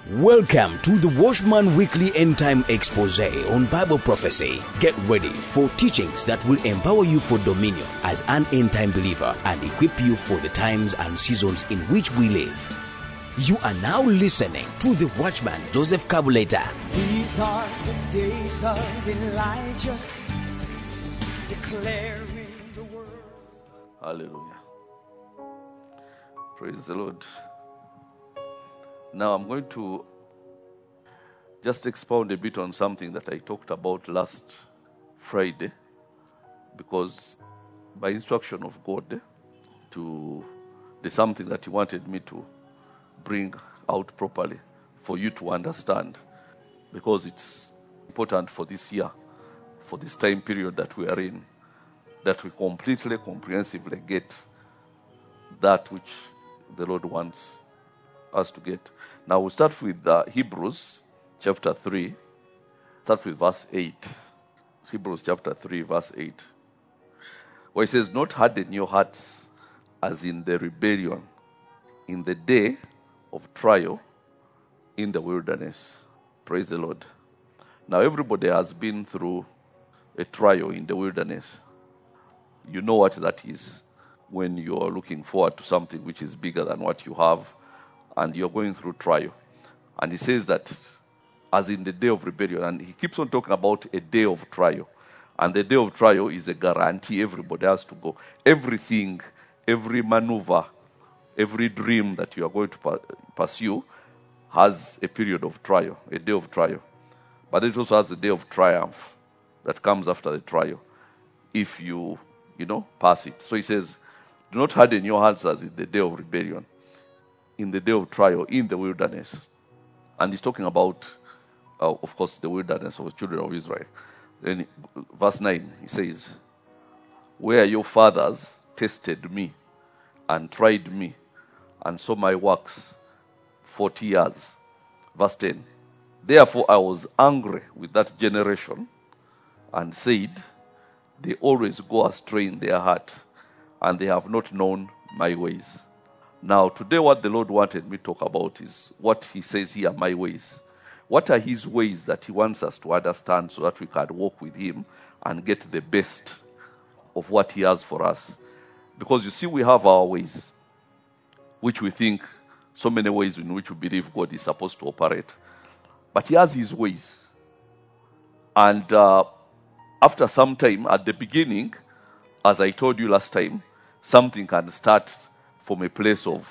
Welcome to the Watchman Weekly End Time Expose on Bible Prophecy. Get ready for teachings that will empower you for dominion as an end time believer and equip you for the times and seasons in which we live. You are now listening to the Watchman Joseph Kabuleta. These are the days of Elijah, declaring the word. Hallelujah. Praise the Lord. Now I'm going to just expound a bit on something that I talked about last Friday, because by instruction of God, there's something that He wanted me to bring out properly for you to understand, because it's important for this year, for this time period that we are in, that we completely, comprehensively get that which the Lord wants us to get. Now we'll start with Hebrews chapter 3, start with verse 8. Hebrews chapter 3 verse 8, where it says, "Not harden your hearts as in the rebellion in the day of trial in the wilderness." Praise the Lord. Now everybody has been through a trial in the wilderness. You know what that is, when you are looking forward to something which is bigger than what you have, and you're going through trial. And he says that as in the day of rebellion, and he keeps on talking about a day of trial. And the day of trial is a guarantee everybody has to go. Everything, every maneuver, every dream that you are going to pursue has a period of trial, a day of trial. But it also has a day of triumph that comes after the trial, if you pass it. So he says, "Do not harden your hearts as in the day of rebellion, in the day of trial in the wilderness." And he's talking about, of course, the wilderness of the children of Israel. Then verse 9, he says, "Where your fathers tested me and tried me and saw my works 40 years. Verse 10, "Therefore I was angry with that generation and said, they always go astray in their heart, and they have not known my ways." Now, today what the Lord wanted me to talk about is what He says here, my ways. What are His ways that He wants us to understand so that we can walk with Him and get the best of what He has for us? Because you see, we have our ways, which we think, so many ways in which we believe God is supposed to operate. But He has His ways. And after some time, at the beginning, as I told you last time, something can start from a place of,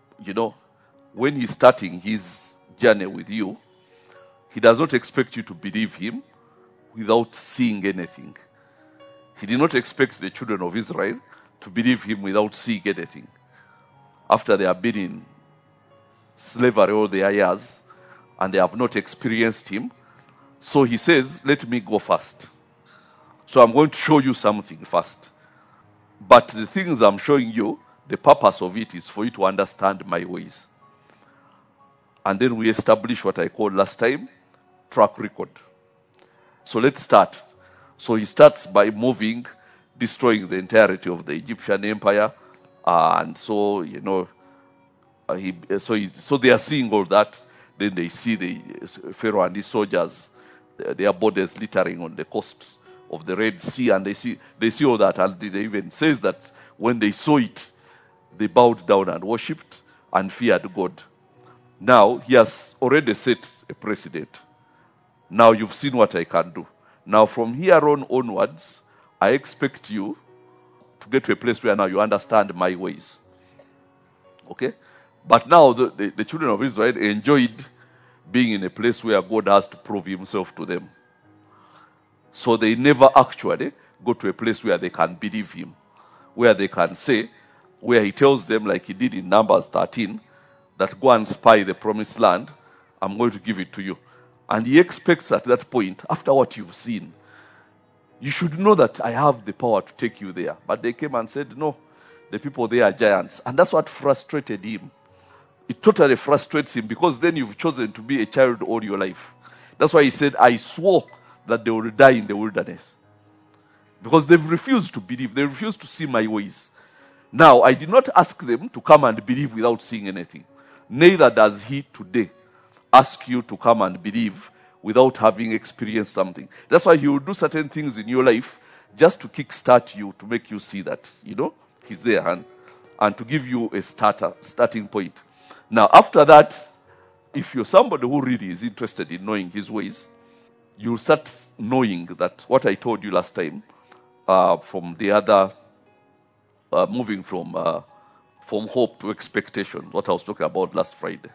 when He's starting His journey with you, He does not expect you to believe Him without seeing anything. He did not expect the children of Israel to believe Him without seeing anything. After they have been in slavery all their years and they have not experienced Him, so He says, "Let me go first. So I'm going to show you something first. But the things I'm showing you, the purpose of it is for you to understand my ways." And then we establish what I called last time, track record. So let's start. So He starts by destroying the entirety of the Egyptian empire. And so, so they are seeing all that. Then they see the Pharaoh and his soldiers, their bodies littering on the coasts of the Red Sea, and they see all that, and they even says that when they saw it, they bowed down and worshipped and feared God. Now He has already set a precedent. Now you've seen what I can do. Now from here onwards, I expect you to get to a place where now you understand my ways. Okay? But now the children of Israel enjoyed being in a place where God has to prove Himself to them. So they never actually go to a place where they can believe Him, where they can say, where He tells them, like He did in Numbers 13, that go and spy the promised land, I'm going to give it to you. And He expects at that point, after what you've seen, you should know that I have the power to take you there. But they came and said, no, the people there are giants. And that's what frustrated Him. It totally frustrates Him, because then you've chosen to be a child all your life. That's why He said, I swore that they will die in the wilderness. Because they've refused to believe. They refused to see my ways. Now, I did not ask them to come and believe without seeing anything. Neither does He today. ask you to come and believe without having experienced something. That's why he will do certain things in your life just to kickstart you, to make you see that, he's there and to give you a starting point. Now, after that, if you're somebody who really is interested in knowing his ways, you'll start knowing that what I told you last time, from the other, moving from hope to expectation, what I was talking about last Friday.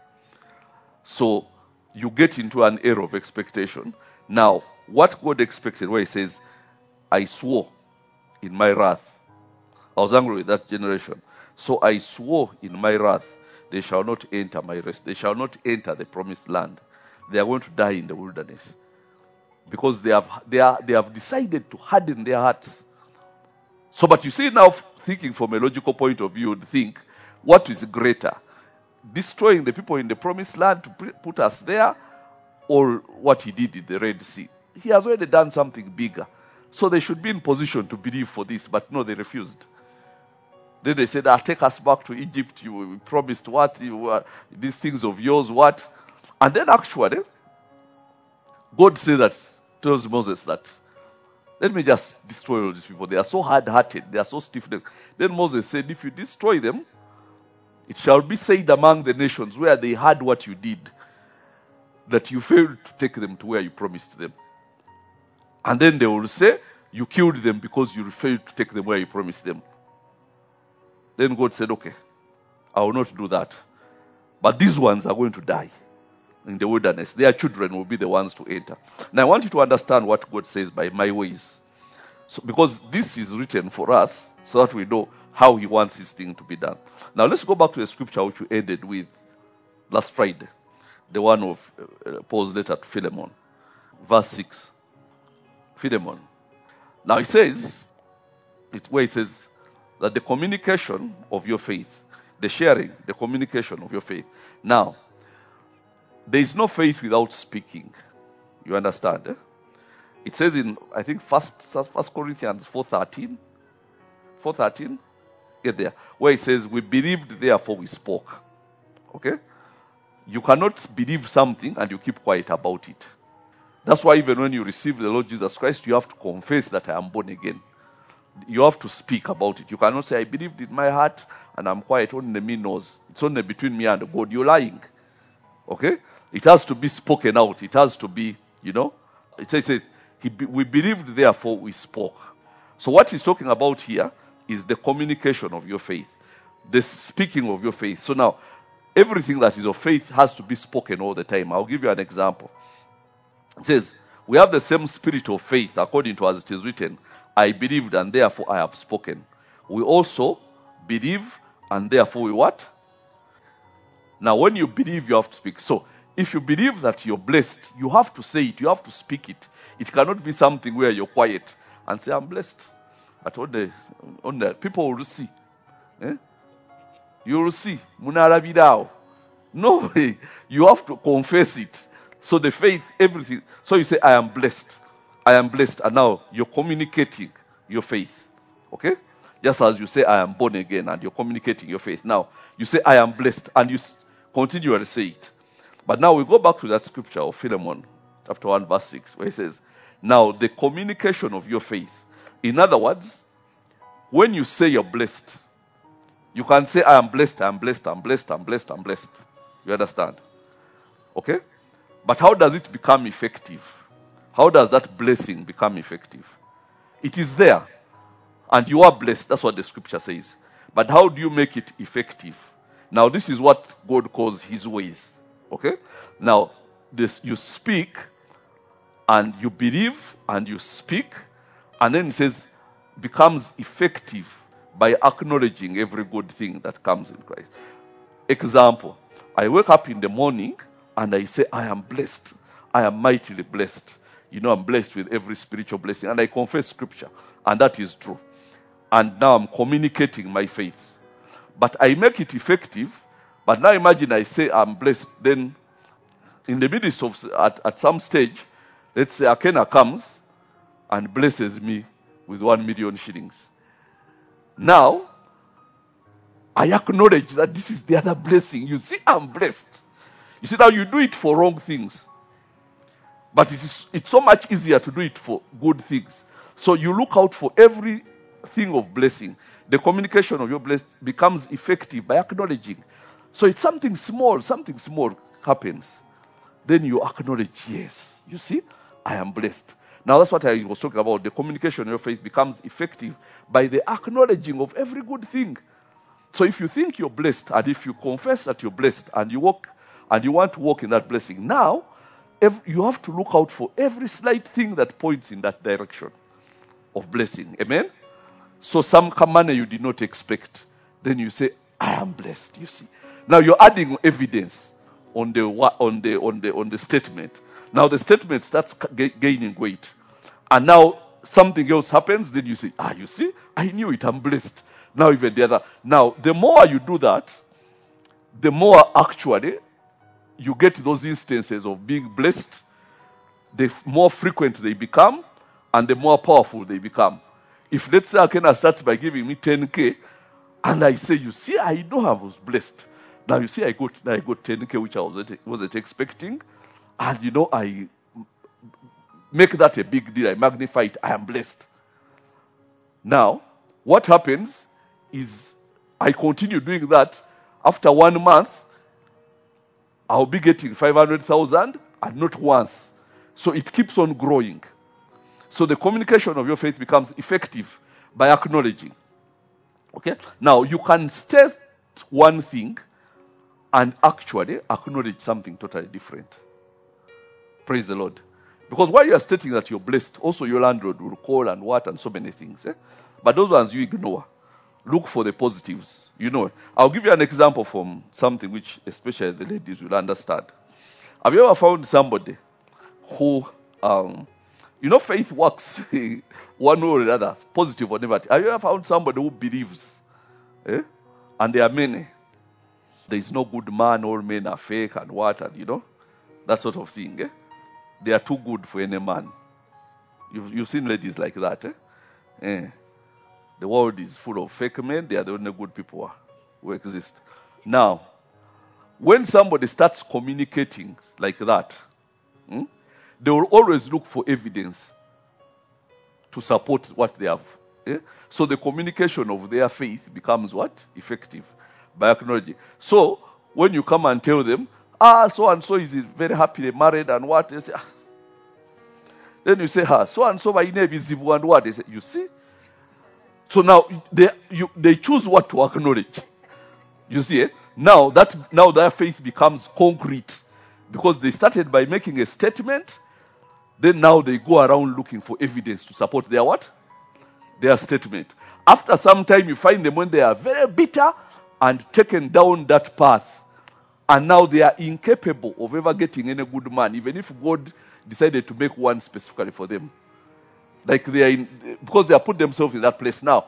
So you get into an era of expectation. Now, what God expected, where he says, I swore in my wrath. I was angry with that generation. So I swore in my wrath, they shall not enter my rest. They shall not enter the promised land. They are going to die in the wilderness. Because they have decided to harden their hearts. So, but you see now, thinking from a logical point of view, you'd think, what is greater? Destroying the people in the promised land to put us there, or what he did in the Red Sea? He has already done something bigger. So they should be in position to believe for this, but no, they refused. Then they said, take us back to Egypt. You promised what? These things of yours, what? And then actually, God said that, tells Moses that, let me just destroy all these people. They are so hard-hearted. They are so stiff-necked. Then Moses said, if you destroy them, it shall be said among the nations where they heard what you did, that you failed to take them to where you promised them. And then they will say, you killed them because you failed to take them where you promised them. Then God said, okay, I will not do that. But these ones are going to die in the wilderness. Their children will be the ones to enter. Now I want you to understand what God says by my ways. So, because this is written for us so that we know how he wants his thing to be done. Now let's go back to the scripture which we ended with last Friday. The one of Paul's letter to Philemon. Verse 6. Philemon. Now it says, where it says that the communication of your faith, the sharing, the communication of your faith. Now, there is no faith without speaking. You understand? Eh? It says in, I think, First Corinthians 4:13. 4:13. Get there. Where it says, we believed, therefore we spoke. Okay? You cannot believe something and you keep quiet about it. That's why even when you receive the Lord Jesus Christ, you have to confess that I am born again. You have to speak about it. You cannot say, I believed in my heart and I'm quiet, only me knows. It's only between me and God. You're lying. Okay? It has to be spoken out. It has to be, It says, we believed, therefore we spoke. So what he's talking about here is the communication of your faith. The speaking of your faith. So now, everything that is of faith has to be spoken all the time. I'll give you an example. It says, we have the same spirit of faith according to as it is written, I believed and therefore I have spoken. We also believe and therefore we what? Now when you believe, you have to speak. So if you believe that you're blessed, you have to say it, you have to speak it. It cannot be something where you're quiet and say, I'm blessed. But on the people will see. You will see. No way. You have to confess it. So the faith, everything. So you say, I am blessed. I am blessed. And now you're communicating your faith. Okay? Just as you say, I am born again, and you're communicating your faith. Now, you say, I am blessed, and you continually say it. But now we go back to that scripture of Philemon, chapter 1, verse 6, where it says, now the communication of your faith. In other words, when you say you're blessed, you can say, I am blessed, I am blessed, I'm blessed, I'm blessed, I'm blessed. You understand? Okay? But how does it become effective? How does that blessing become effective? It is there. And you are blessed. That's what the scripture says. But how do you make it effective? Now, this is what God calls his ways. Okay? Now, you speak and you believe and you speak. And then it says, becomes effective by acknowledging every good thing that comes in Christ. Example, I wake up in the morning and I say, I am blessed. I am mightily blessed. I'm blessed with every spiritual blessing. And I confess scripture. And that is true. And now I'm communicating my faith. But I make it effective. But now imagine I say I'm blessed. Then in the midst of, at some stage, let's say Akena comes and blesses me with 1 million shillings. Now, I acknowledge that this is the other blessing. You see, I'm blessed. You see, now you do it for wrong things. But it's so much easier to do it for good things. So you look out for everything of blessing. The communication of your blessing becomes effective by acknowledging. So it's something small happens. Then you acknowledge, yes, you see, I am blessed. Now that's what I was talking about. The communication of your faith becomes effective by the acknowledging of every good thing. So if you think you're blessed, and if you confess that you're blessed, and you walk, and you want to walk in that blessing, now you have to look out for every slight thing that points in that direction of blessing. Amen? So some money you did not expect, then you say, I am blessed. You see. Now you're adding evidence on the statement. Now the statement starts gaining weight. And now something else happens, then you say, you see, I knew it, I'm blessed. Now even the other. Now the more you do that, the more actually you get those instances of being blessed, the more frequent they become, and the more powerful they become. If let's say Akena starts by giving me 10K, and I say, you see, I know I was blessed. Now you see, I got 10K, which I wasn't expecting, and I make that a big deal. I magnify it. I am blessed. Now, what happens is I continue doing that. After 1 month, I'll be getting 500,000 and not once. So it keeps on growing. So the communication of your faith becomes effective by acknowledging. Okay? Now you can state one thing and actually acknowledge something totally different. Praise the Lord. Because while you are stating that you're blessed, also your landlord will call and so many things. But those ones you ignore. Look for the positives. I'll give you an example from something which especially the ladies will understand. Have you ever found somebody who, faith works one way or another, positive or negative. Have you ever found somebody who believes? And there are many. There is no good man, all men are fake and that sort of thing. They are too good for any man. You've seen ladies like that. The world is full of fake men. They are the only good people who exist. Now, when somebody starts communicating like that, they will always look for evidence to support what they have. So the communication of their faith becomes what? Effective by acknowledging. So when you come and tell them, so and so is very happily married and they say, Then you say, so and so by name is Zivu and what? They say, you see? So now they choose what to acknowledge. You see, now their faith becomes concrete because they started by making a statement. Then now they go around looking for evidence to support their what? Their statement. After some time, you find them when they are very bitter and taken down that path. And now they are incapable of ever getting any good man, even if God decided to make one specifically for them. Like because they have put themselves in that place now.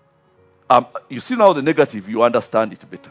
You see now the negative, you understand it better.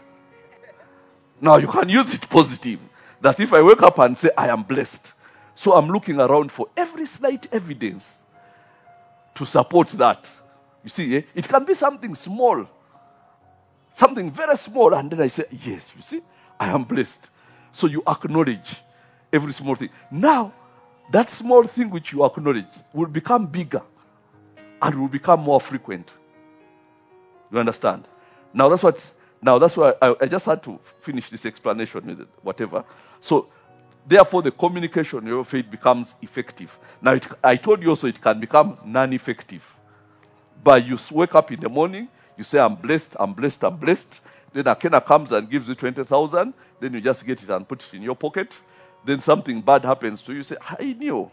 Now you can use it positive. That if I wake up and say, I am blessed. So I'm looking around for every slight evidence to support that. You see, it can be something small. Something very small. And then I say, yes, you see, I am blessed. So you acknowledge every small thing. Now, that small thing which you acknowledge will become bigger and will become more frequent. You understand? Now that's why I just had to finish this explanation with it, whatever. So therefore the communication of your faith becomes effective. Now I told you also it can become non-effective. But you wake up in the morning, you say, I'm blessed, I'm blessed, I'm blessed. Then Akena comes and gives you 20,000. Then you just get it and put it in your pocket. Then something bad happens to you. You say, I knew,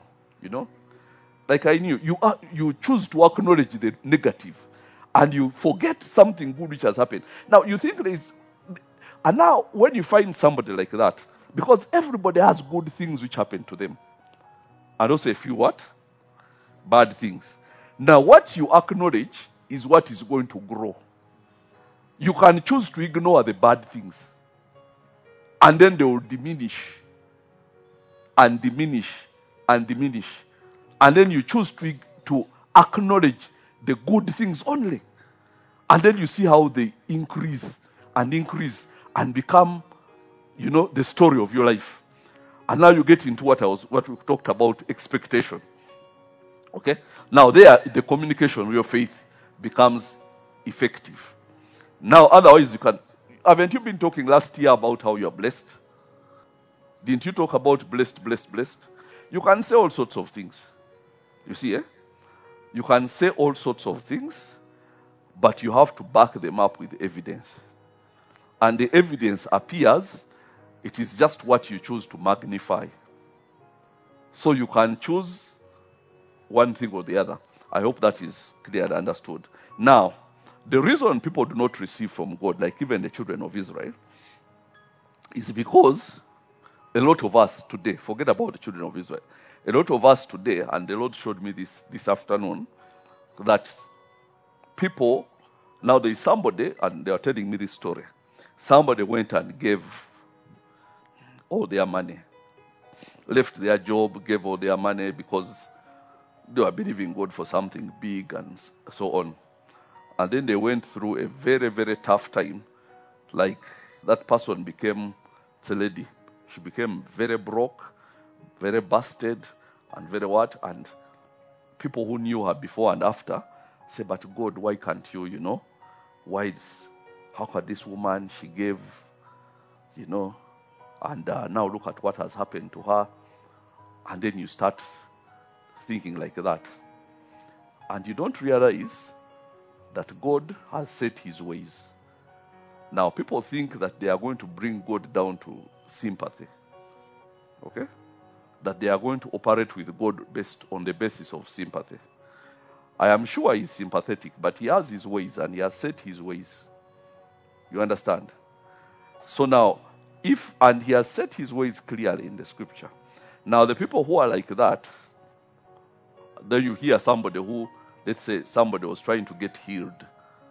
like I knew. You choose to acknowledge the negative. And you forget something good which has happened. Now you think and now when you find somebody like that, because everybody has good things which happen to them. And also a few what? Bad things. Now what you acknowledge is what is going to grow. You can choose to ignore the bad things. And then they will diminish. And diminish. And diminish. And then you choose to acknowledge the good things only. And then you see how they increase and become, the story of your life. And now you get into what we talked about, expectation. Okay? Now there, the communication with your faith becomes effective. Now, otherwise haven't you been talking last year about how you're blessed? Didn't you talk about blessed, blessed, blessed? You can say all sorts of things. You see, You can say all sorts of things, but you have to back them up with evidence. And the evidence appears, it is just what you choose to magnify. So you can choose one thing or the other. I hope that is clear and understood. Now, the reason people do not receive from God, like even the children of Israel, is because a lot of us today, forget about the children of Israel, a lot of us today, and the Lord showed me this afternoon, that people, now there is somebody, and they are telling me this story. Somebody went and gave all their money, left their job, gave all their money because they were believing God for something big and so on. And then they went through a very, very tough time. Like that person became a lady. She became very broke, very busted, and very what? And people who knew her before and after say, but God, why can't you, how could this woman, she gave, and now look at what has happened to her. And then you start thinking like that. And you don't realize that God has set his ways. Now, people think that they are going to bring God down to sympathy. Okay? That they are going to operate with God based on the basis of sympathy. I am sure he's sympathetic, but he has his ways and he has set his ways. You understand? So now, and he has set his ways clearly in the scripture. Now, the people who are like that, then you hear somebody who, let's say somebody was trying to get healed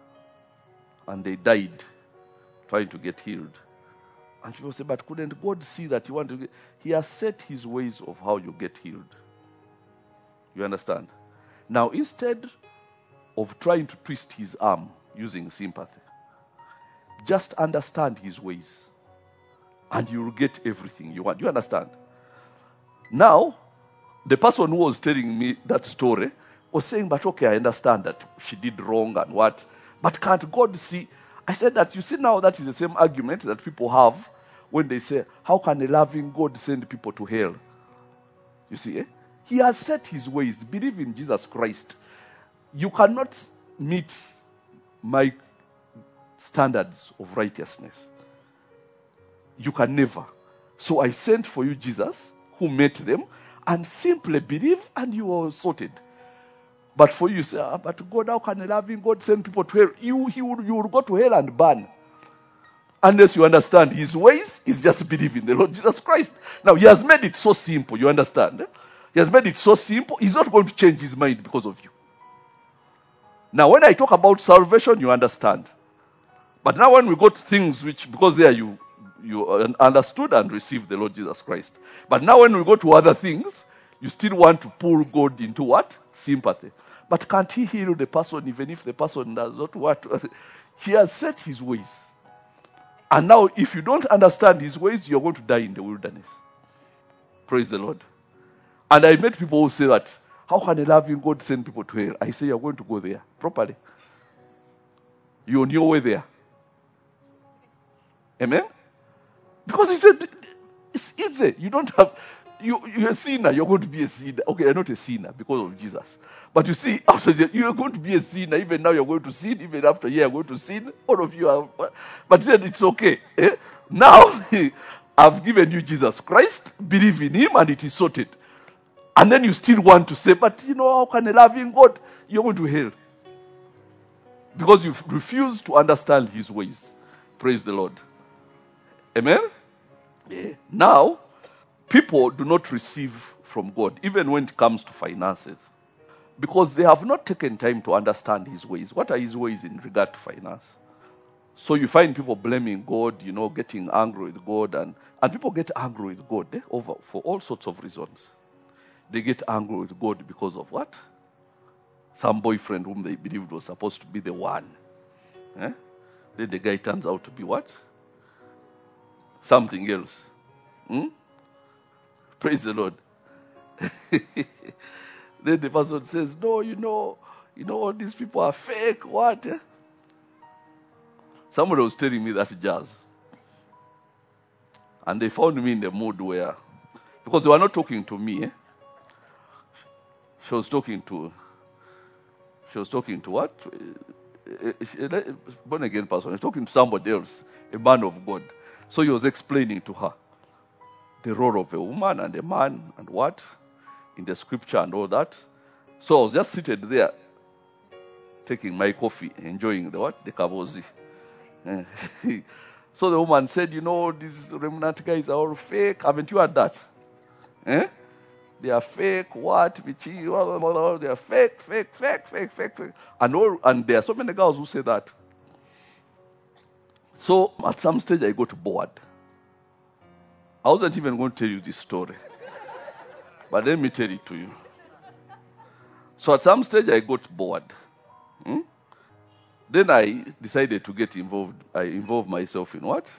and they died trying to get healed. And people say, but couldn't God see that you want to get... He has set his ways of how you get healed. You understand? Now, instead of trying to twist his arm using sympathy, just understand his ways and you will get everything you want. You understand? Now, the person who was telling me that story was saying, but okay, I understand that she did wrong and what, but can't God see? I said that, you see, now that is the same argument that people have when they say, how can a loving God send people to hell? You see, He has set his ways. Believe in Jesus Christ. You cannot meet my standards of righteousness. You can never. So I sent for you Jesus, who met them, and simply believe and you are sorted. But for you, say, but God, how can a loving God send people to hell? You will go to hell and burn. Unless you understand his ways, is just believe in the Lord Jesus Christ. Now, he has made it so simple, you understand? He has made it so simple, he's not going to change his mind because of you. Now, when I talk about salvation, you understand. But now when we go to things which, because there you understood and received the Lord Jesus Christ. But now when we go to other things, you still want to pull God into what? Sympathy. But can't he heal the person even if the person does not want to? He has set his ways. And now if you don't understand his ways, you're going to die in the wilderness. Praise the Lord. And I met people who say that, how can a loving God send people to hell? I say you're going to go there properly. You're on your way there. Amen? Because he said, it's easy. You don't have, you're a sinner, you're going to be a sinner. Okay, you're not a sinner because of Jesus. But you see, after you're going to be a sinner, even now you're going to sin, even after you're going to sin, all of you are, but he said it's okay. Now, I've given you Jesus Christ, believe in him, and it is sorted. And then you still want to say, but how can a loving God, you're going to hell. Because you've refused to understand his ways. Praise the Lord. Amen? Yeah. Now, people do not receive from God, even when it comes to finances, because they have not taken time to understand his ways. What are his ways in regard to finance? So you find people blaming God, getting angry with God, and people get angry with God for all sorts of reasons. They get angry with God because of what? Some boyfriend whom they believed was supposed to be the one. Then the guy turns out to be what? something else. Hmm? Praise the Lord. Then the person says, no, all these people are fake. What? Somebody was telling me that jazz. And they found me in the mood where, because they were not talking to me. She was talking to what? Born again person. She was talking to somebody else, a man of God. So he was explaining to her the role of a woman and a man and what in the scripture and all that. So I was just seated there, taking my coffee, enjoying the kavozi. So the woman said, these remnant guys are all fake. Haven't you heard that? They are fake, what? They are fake. And there are so many girls who say that. So at some stage I got bored. I wasn't even going to tell you this story. But let me tell it to you. So at some stage I got bored. Then I decided to get involved. I involved myself in what?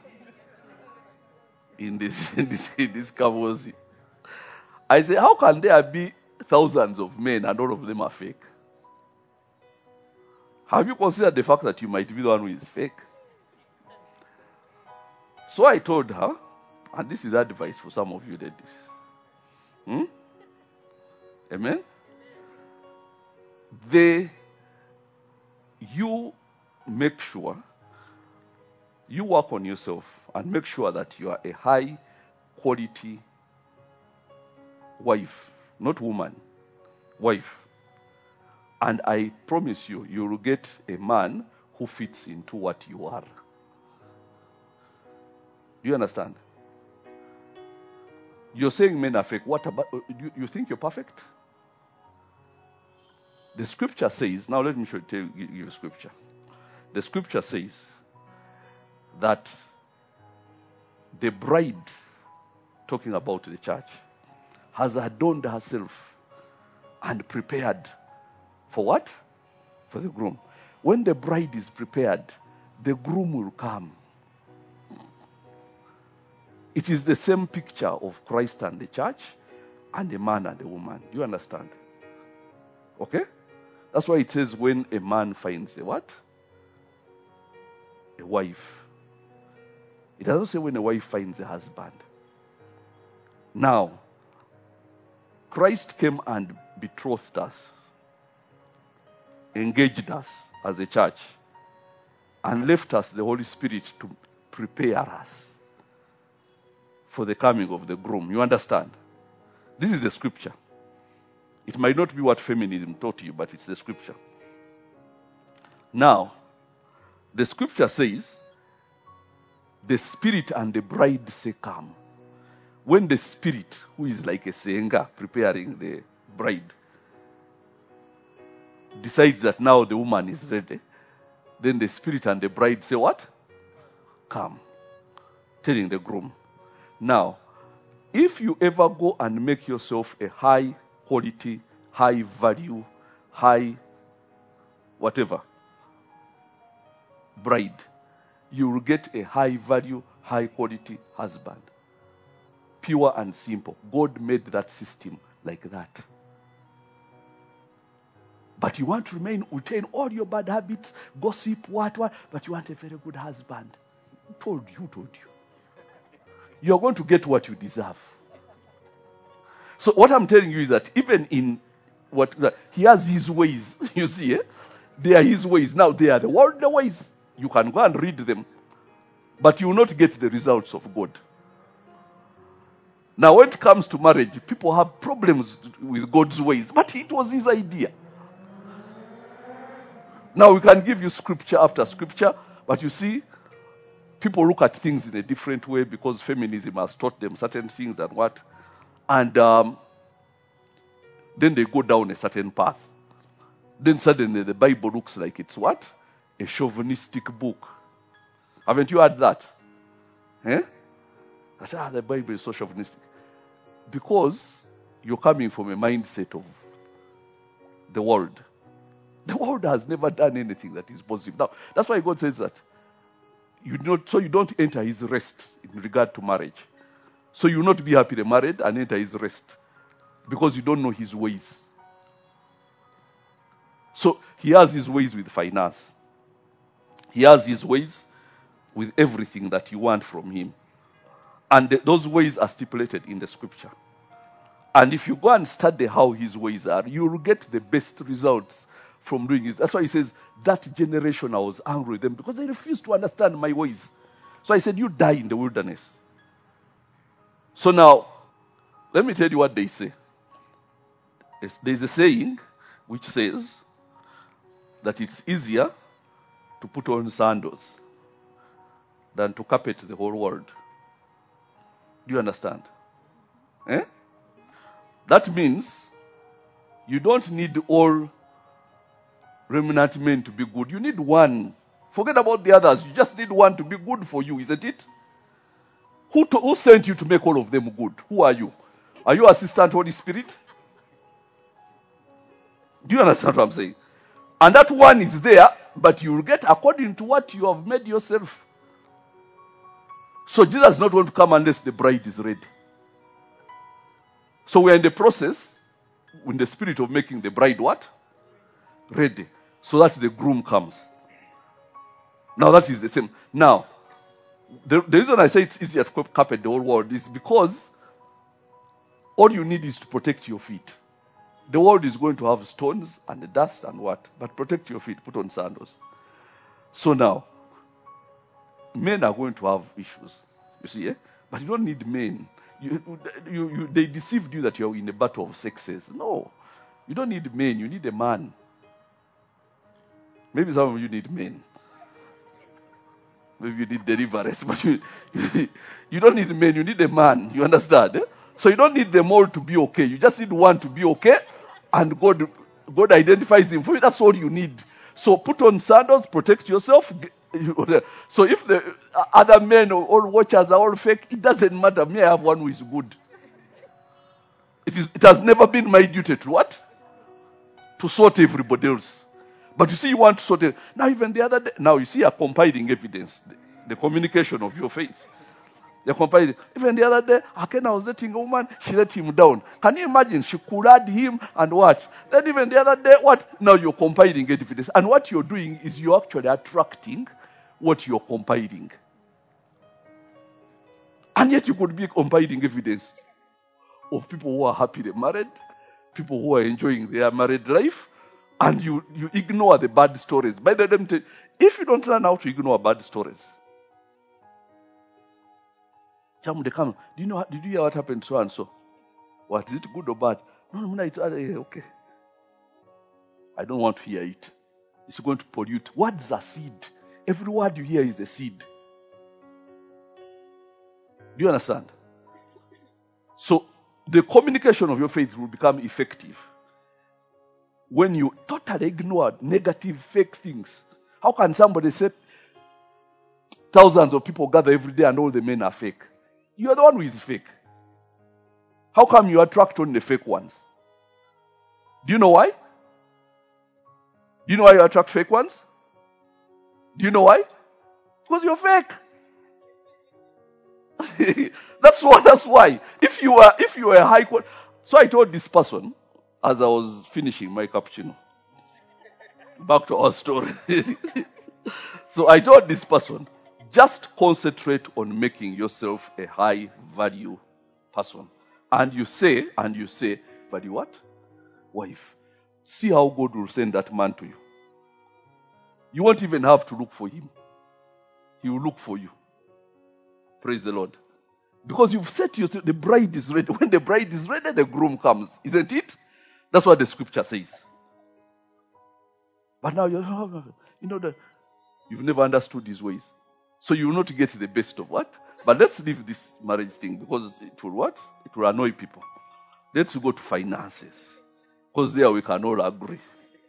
In this kavozi. I say, how can there be thousands of men and all of them are fake? Have you considered the fact that you might be the one who is fake? So I told her, and this is advice for some of you ladies. Amen? You make sure you work on yourself and make sure that you are a high quality wife, not woman, wife. And I promise you, you will get a man who fits into what you are. You understand? You're saying men are fake. What about, you think you're perfect? The scripture says, now let me give you a scripture. The scripture says that the bride, talking about the church, has adorned herself and prepared for what? For the groom. When the bride is prepared, the groom will come. It is the same picture of Christ and the church and the man and the woman. Do you understand? Okay? That's why it says when a man finds a what? A wife. It doesn't say when a wife finds a husband. Now, Christ came and betrothed us, engaged us as a church, and left us the Holy Spirit to prepare us for the coming of the groom. You understand? This is the scripture. It might not be what feminism taught you, but it's the scripture. Now, the scripture says, the Spirit and the bride say, come. When the Spirit, who is like a senga preparing the bride, decides that now the woman is ready, then the Spirit and the bride say what? Come. Telling the groom. Now, if you ever go and make yourself a high quality, high value, high whatever bride, you will get a high value, high quality husband. Pure and simple. God made that system like that. But you want to retain all your bad habits, gossip, what, but you want a very good husband. Who told you? You're going to get what you deserve. So what I'm telling you is that even in he has his ways, you see, they are his ways. Now they are the worldly ways. You can go and read them, but you will not get the results of God. Now when it comes to marriage, people have problems with God's ways, but it was his idea. Now we can give you scripture after scripture, but you see, people look at things in a different way because feminism has taught them certain things and what. And then they go down a certain path. Then suddenly the Bible looks like it's what? A chauvinistic book. Haven't you heard that? That the Bible is so chauvinistic. Because you're coming from a mindset of the world. The world has never done anything that is positive. Now, that's why God says that So you don't enter his rest in regard to marriage. So you will not be happily married and enter his rest because you don't know his ways. So he has his ways with finance. He has his ways with everything that you want from him. And those ways are stipulated in the scripture. And if you go and study how his ways are, you will get the best results from doing it. That's why he says, that generation I was angry with them because they refused to understand my ways. So I said, you die in the wilderness. So now, let me tell you what they say. There's a saying which says that it's easier to put on sandals than to carpet the whole world. Do you understand? That means you don't need all remnant men to be good. You need one. Forget about the others. You just need one to be good for you, isn't it? Who sent you to make all of them good? Who are you? Are you Assistant Holy Spirit? Do you understand what I'm saying? And that one is there, but you will get according to what you have made yourself. So Jesus is not going to come unless the bride is ready. So we are in the process, in the spirit of making the bride what? Ready. So that the groom comes. Now that is the same. Now, the reason I say it's easier to carpet the whole world is because all you need is to protect your feet. The world is going to have stones and the dust and what? But protect your feet, put on sandals. So now, men are going to have issues. You see, But you don't need men. They deceived you that you're in a battle of sexes. No. You don't need men, you need a man. Maybe some of you need men. Maybe you need deliverance, but you don't need men, you need a man. You understand? So you don't need them all to be okay. You just need one to be okay, and God identifies him for you. That's all you need. So put on sandals, protect yourself. So if the other men or all watchers are all fake, it doesn't matter. Me, I have one who is good. It has never been my duty to what? To sort everybody else. But you see, you want to sort it. Now, even the other day, now you see, you're compiling evidence, the communication of your faith. They're compiling. Even the other day, Akena was dating a woman, she let him down. Can you imagine? She could him and what? Then even the other day, what? Now you're compiling evidence. And what you're doing is you're actually attracting what you're compiling. And yet you could be compiling evidence of people who are happily married, people who are enjoying their married life, and you ignore the bad stories. By the way, if you don't learn how to ignore bad stories, they come, did you hear what happened so and so? What, is it good or bad? No, it's okay. I don't want to hear it. It's going to pollute. Words are seed. Every word you hear is a seed. Do you understand? So the communication of your faith will become effective when you totally ignore negative, fake things. How can somebody say thousands of people gather every day and all the men are fake? You are the one who is fake. How come you attract only the fake ones? Do you know why? Do you know why you attract fake ones? Do you know why? Because you're fake. That's why. If you are a high quality. So I told this person as I was finishing my cappuccino. Back to our story. So I told this person, just concentrate on making yourself a high value person. And you say, value what? Wife. See how God will send that man to you. You won't even have to look for him. He will look for you. Praise the Lord. Because you've said to yourself, the bride is ready. When the bride is ready, the groom comes. Isn't it? That's what the scripture says. But now you've never understood his ways. So you will not get the best of what? But let's leave this marriage thing because it will what? It will annoy people. Let's go to finances. Because there we can all agree.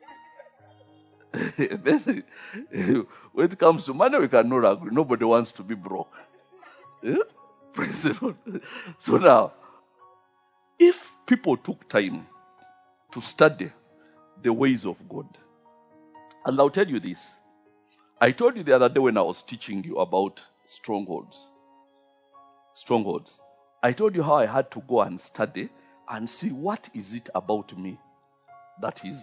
When it comes to money, we can all agree. Nobody wants to be broke. Praise the Lord. So now, if people took time to study the ways of God, and I'll tell you this, I told you the other day when I was teaching you about strongholds. Strongholds. I told you how I had to go and study and see what is it about me that is,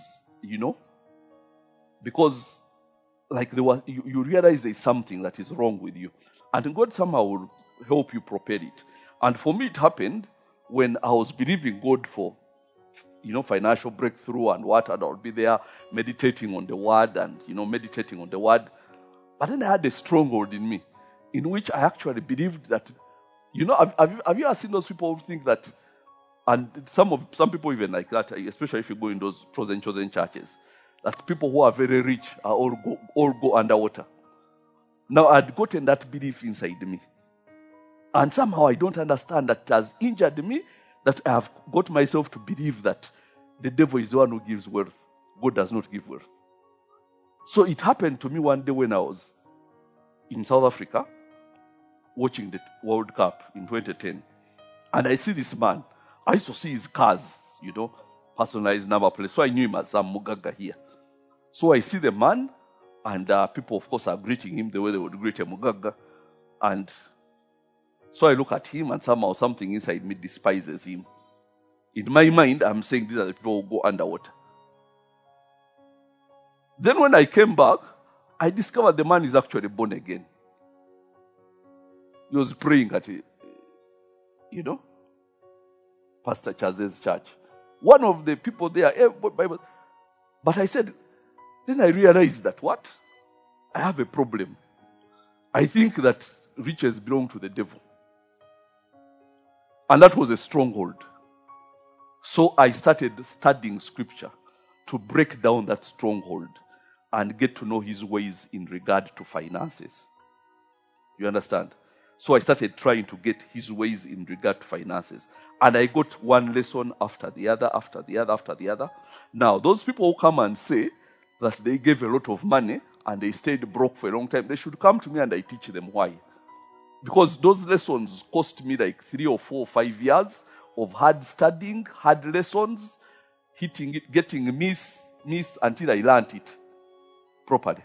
because like you realize there's something that is wrong with you. And God somehow will help you prepare it. And for me, it happened when I was believing God for, financial breakthrough and what, and I'll be there meditating on the word and, meditating on the word. But then I had a stronghold in me in which I actually believed that, have you ever seen those people who think that, and some people even like that, especially if you go in those chosen churches, that people who are very rich are all go underwater. Now I'd gotten that belief inside me. And somehow I don't understand that it has injured me, that I have got myself to believe that the devil is the one who gives wealth. God does not give wealth. So it happened to me one day when I was in South Africa watching the World Cup in 2010. And I see this man. I used to see his cars, personalized number plate. So I knew him as Sam Mugaga here. So I see the man, and people, of course, are greeting him the way they would greet a Mugaga. And so I look at him, and somehow something inside me despises him. In my mind, I'm saying these are the people who go underwater. Then when I came back, I discovered the man is actually born again. He was praying at, Pastor Chaz's church. One of the people there, but I said, then I realized that what? I have a problem. I think that riches belong to the devil. And that was a stronghold. So I started studying scripture to break down that stronghold and get to know his ways in regard to finances. You understand? So I started trying to get his ways in regard to finances. And I got one lesson after the other, after the other, after the other. Now, those people who come and say that they gave a lot of money and they stayed broke for a long time, they should come to me and I teach them why. Because those lessons cost me like 3 or 4 or 5 years of hard studying, hard lessons, hitting it, getting miss until I learned it properly.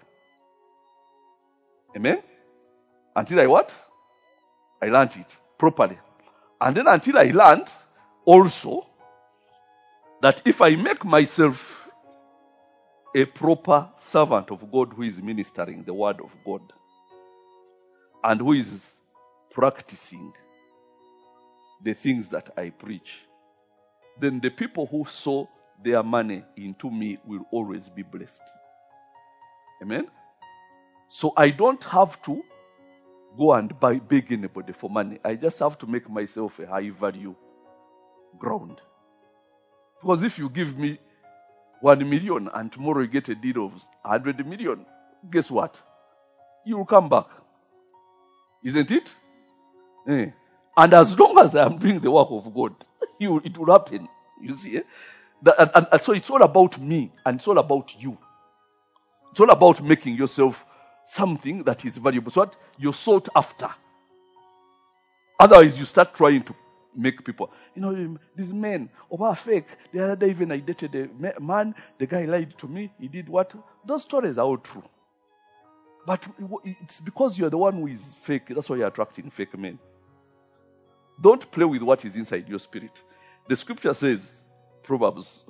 Amen? Until I what? I learned it properly. And then until I learned also that if I make myself a proper servant of God who is ministering the word of God and who is practicing the things that I preach, then the people who sow their money into me will always be blessed. Amen? So I don't have to go and beg anybody for money. I just have to make myself a high value ground. Because if you give me 1 million and tomorrow you get a deal of 100 million, guess what? You will come back. Isn't it? And as long as I am doing the work of God, it will happen. You see? And so it's all about me and it's all about you. It's all about making yourself something that is valuable. So what you're sought after. Otherwise, you start trying to make people, these men, are fake. The other day even I dated a man, the guy lied to me, he did what? Those stories are all true. But it's because you're the one who is fake, that's why you're attracting fake men. Don't play with what is inside your spirit. The scripture says, Proverbs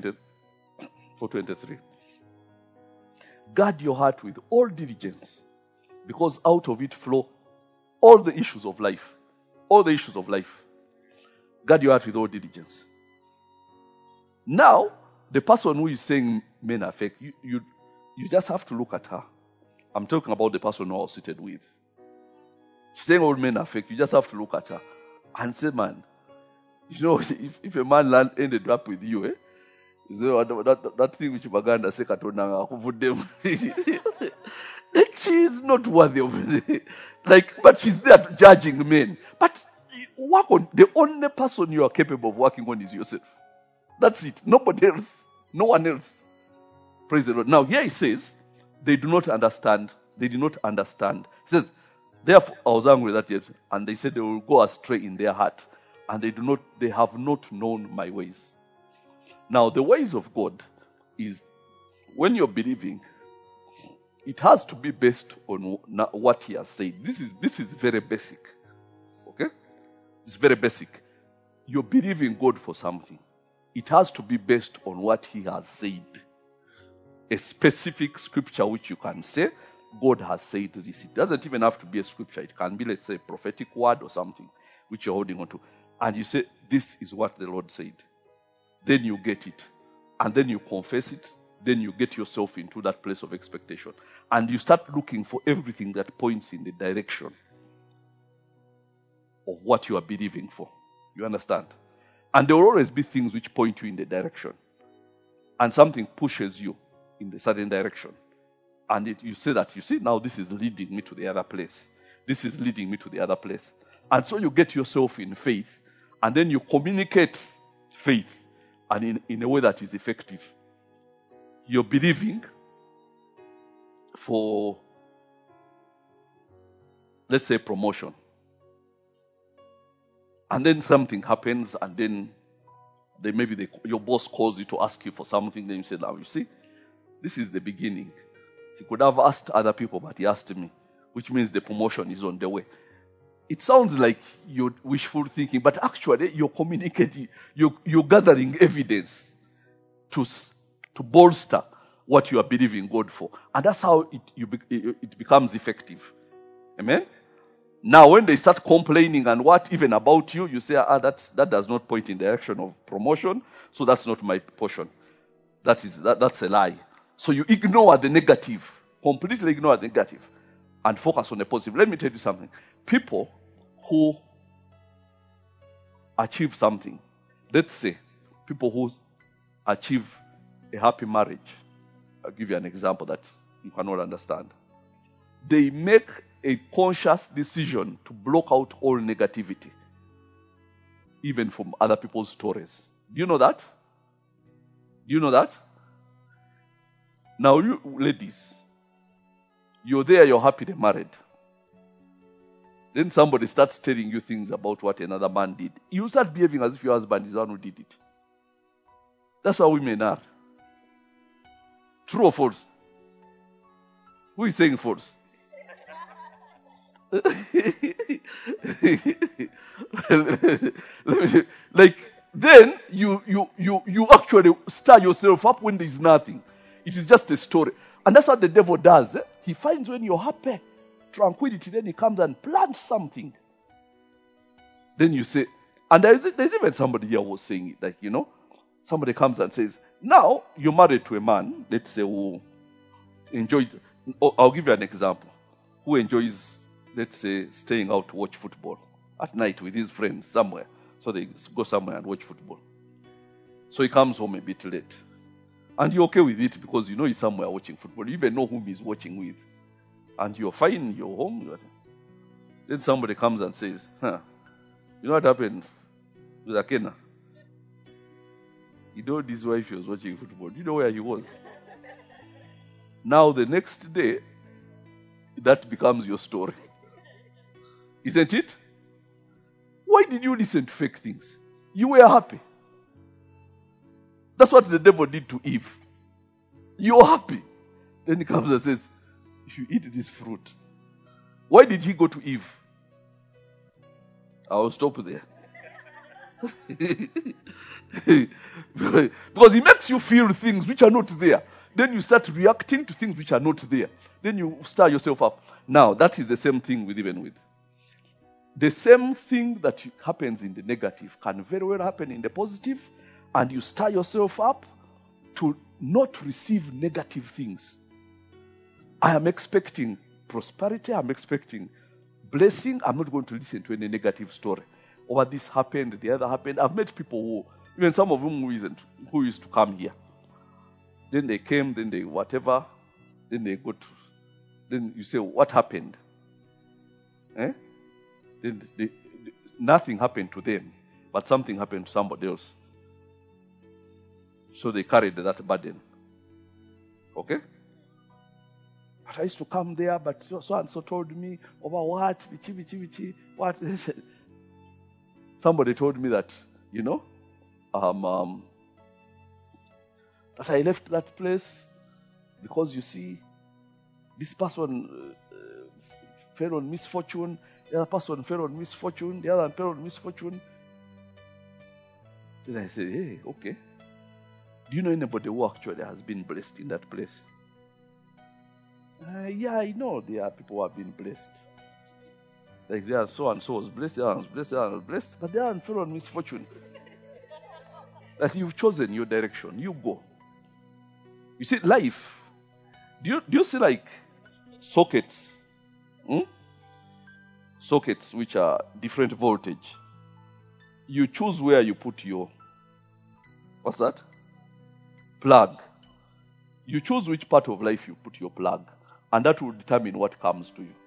4:23, guard your heart with all diligence, because out of it flow all the issues of life. All the issues of life. Guard your heart with all diligence. Now, the person who is saying men are fake, you just have to look at her. I'm talking about the person who I was seated with. She's saying all men are fake. You just have to look at her and say, man, if a man ended up with you, that thing which Baganda said, she is not worthy of it. But she's there judging men. But work on the only person you are capable of working on is yourself. That's it. Nobody else. No one else. Praise the Lord. Now here he says, they do not understand. They did not understand. He says, therefore I was angry that yet, and they said they will go astray in their heart, and they have not known my ways. Now the ways of God is when you're believing it has to be based on what he has said. This is very basic. Okay? It's very basic. You believe in God for something. It has to be based on what he has said. A specific scripture which you can say, God has said this. It doesn't even have to be a scripture. It can be, let's say, a prophetic word or something which you're holding on to. And you say, this is what the Lord said. Then you get it. And then you confess it. Then you get yourself into that place of expectation. And you start looking for everything that points in the direction of what you are believing for. You understand? And there will always be things which point you in the direction. And something pushes you in the certain direction. And you say that, you see, now this is leading me to the other place. This is leading me to the other place. And so you get yourself in faith. And then you communicate faith. And in a way that is effective. You're believing for, let's say, promotion. And then something happens, and then maybe your boss calls you to ask you for something. Then you say, now you see, this is the beginning. He could have asked other people, but he asked me, which means the promotion is on the way. It sounds like you're wishful thinking, but actually you're communicating, you're gathering evidence to bolster what you are believing God for. And that's how it becomes effective. Amen? Now, when they start complaining and what even about you, you say, that does not point in the direction of promotion, so that's not my portion. That's a lie. So you ignore the negative, completely ignore the negative, and focus on the positive. Let me tell you something. People who achieve something, let's say, people who achieve a happy marriage, I'll give you an example that you cannot understand. They make a conscious decision to block out all negativity, even from other people's stories. Do you know that? Do you know that? Now, you ladies, you're there, you're happily married. Then somebody starts telling you things about what another man did. You start behaving as if your husband is the one who did it. That's how women are. True or false? Who is saying false? Like, then you actually stir yourself up when there's nothing. It is just a story. And that's what the devil does. He finds when you're happy, tranquility, then he comes and plants something. Then you say, and there's even somebody here who was saying it, like, somebody comes and says, now you're married to a man, let's say, who enjoys, I'll give you an example, who enjoys, let's say, staying out to watch football at night with his friends somewhere. So they go somewhere and watch football. So he comes home a bit late. And you're okay with it because you know he's somewhere watching football. You even know whom he's watching with. And you're fine, you're home. Then somebody comes and says, you know what happened with Akena? You know his wife was watching football. You know where he was. Now the next day, that becomes your story. Isn't it? Why did you listen to fake things? You were happy. That's what the devil did to Eve. You're happy. Then he comes and says, if you eat this fruit. Why did he go to Eve? I'll stop there. Because he makes you feel things which are not there. Then you start reacting to things which are not there. Then you stir yourself up. Now, that is the same thing with the same thing that happens in the negative can very well happen in the positive. And you stir yourself up to not receive negative things. I am expecting prosperity. I'm expecting blessing. I'm not going to listen to any negative story. Or this happened, the other happened. I've met people who, even some of them who used to come here. Then they came, then they whatever, then they go to, then you say, what happened? Then nothing happened to them, but something happened to somebody else. So they carried that burden. Okay? But I used to come there, but so and so told me over what? What? Somebody told me that, that I left that place because you see, This person fell on misfortune. The other person fell on misfortune. The other fell on misfortune. Then I said, hey, okay. Do you know anybody who actually has been blessed in that place? Yeah, I know there are people who have been blessed. Like there are so and so was blessed, the other was blessed, the other was blessed, but the other fell on misfortune. That you've chosen your direction, you go. You see, life. Do you see like sockets? Sockets which are different voltage. You choose where you put your, what's that? Plug. You choose which part of life you put your plug, and that will determine what comes to you.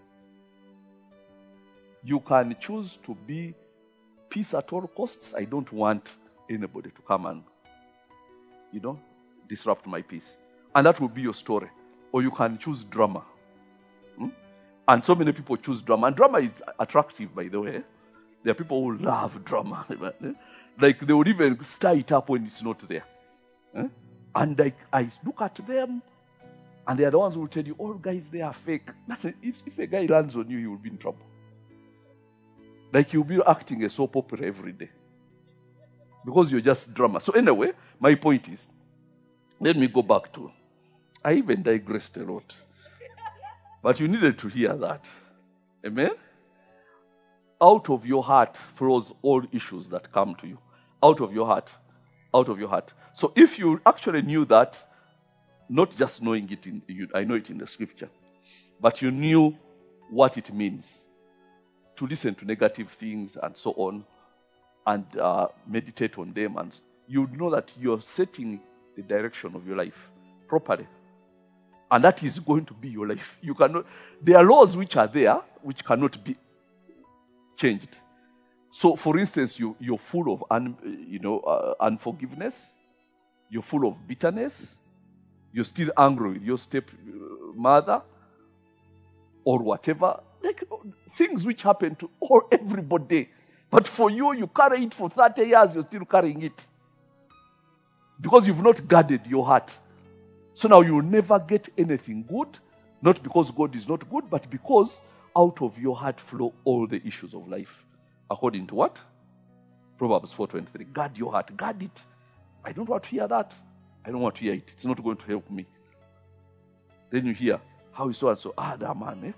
You can choose to be peace at all costs. I don't want anybody to come and, disrupt my peace. And that will be your story. Or you can choose drama. And so many people choose drama. And drama is attractive, by the way. There are people who love drama. Like they would even stir it up when it's not there. And like I look at them, and they are the ones who will tell you, all guys, they are fake. If a guy lands on you, you will be in trouble. Like you'll be acting a soap opera every day. Because you're just drama. So anyway, my point is, let me go back to, I even digressed a lot. But you needed to hear that. Amen? Out of your heart flows all issues that come to you. Out of your heart. Out of your heart. So if you actually knew that, not just knowing it, I know it in the scripture, but you knew what it means to listen to negative things and so on, and meditate on them, and you know that you're setting the direction of your life properly. And that is going to be your life. You cannot. There are laws which are there which cannot be changed. So, for instance, you're full of unforgiveness. You're full of bitterness. You're still angry with your stepmother or whatever. Like things which happen to everybody. But for you, you carry it for 30 years. You're still carrying it because you've not guarded your heart. So now you will never get anything good, not because God is not good, but because out of your heart flow all the issues of life. According to what? Proverbs 4:23. Guard your heart. Guard it. I don't want to hear that. I don't want to hear it. It's not going to help me. Then you hear, how is so and so? That man,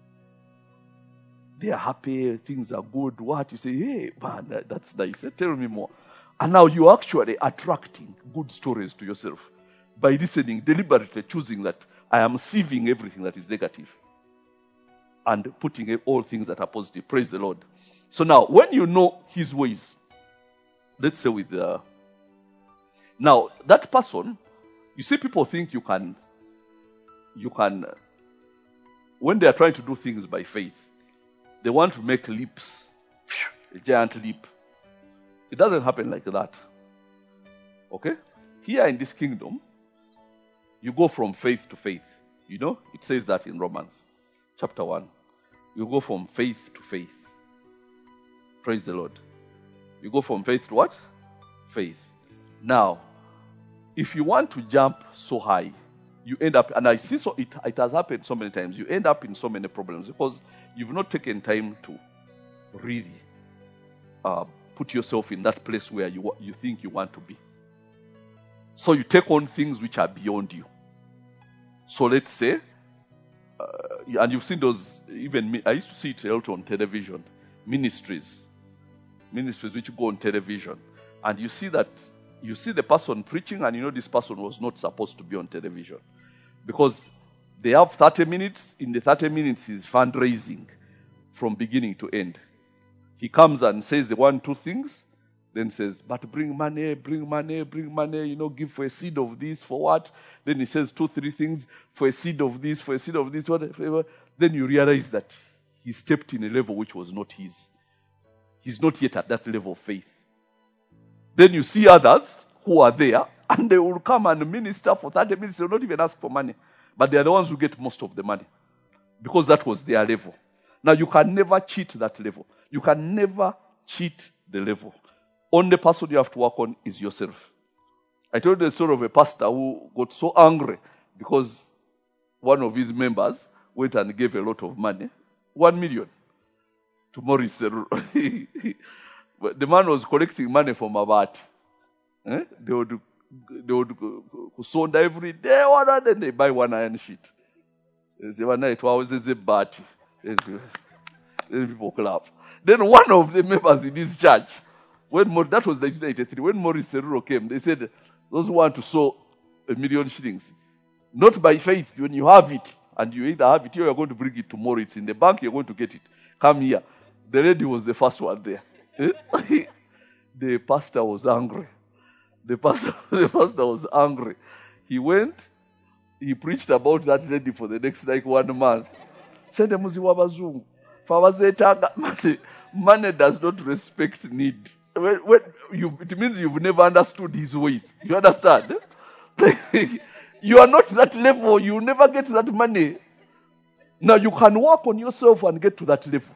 they are happy, things are good. What? You say, hey, man, that's nice. Tell me more. And now you're actually attracting good stories to yourself by listening, deliberately choosing that I am sieving everything that is negative and putting all things that are positive. Praise the Lord. So now, when you know his ways, let's say now that person, you see, people think you can, when they are trying to do things by faith, they want to make leaps, a giant leap. It doesn't happen like that. Okay? Here in this kingdom, you go from faith to faith. It says that in Romans chapter 1. You go from faith to faith. Praise the Lord. You go from faith to what? Faith. Now, if you want to jump so high, you end up, and I see so it has happened so many times, you end up in so many problems because you've not taken time to really put yourself in that place where you think you want to be. So you take on things which are beyond you. So let's say, and you've seen those, even I used to see it a lot on television, ministries which go on television, and you see the person preaching, and this person was not supposed to be on television because they have 30 minutes. In the 30 minutes, he's fundraising from beginning to end. He comes and says the 1-2 things, then says, but bring money, give for a seed of this, for what? Then he says 2-3 things, for a seed of this, whatever. Then you realize that he stepped in a level which was not his. He's not yet at that level of faith. Then you see others who are there, and they will come and minister for 30 minutes. They will not even ask for money. But they are the ones who get most of the money because that was their level. Now, you can never cheat that level. You can never cheat the level. Only person you have to work on is yourself. I told the story of a pastor who got so angry because one of his members went and gave a lot of money, 1 million, to Maurice Seruro. But the man was collecting money from Abati. They would sonda every day, and then they buy one iron sheet. They say, one night, was a bat. Then people clap. Then one of the members in this church, that was 1993, when Maurice Seruro came, they said, those who want to sow 1 million shillings, not by faith, when you have it, and you either have it here, you're going to bring it tomorrow, it's in the bank, you're going to get it. Come here. The lady was the first one there. The pastor was angry. The pastor was angry. He went, he preached about that lady for the next 1 month. Sende muzi wabazungu. Money does not respect need. It means you've never understood his ways. You understand? You are not that level. You never get that money. Now you can work on yourself and get to that level.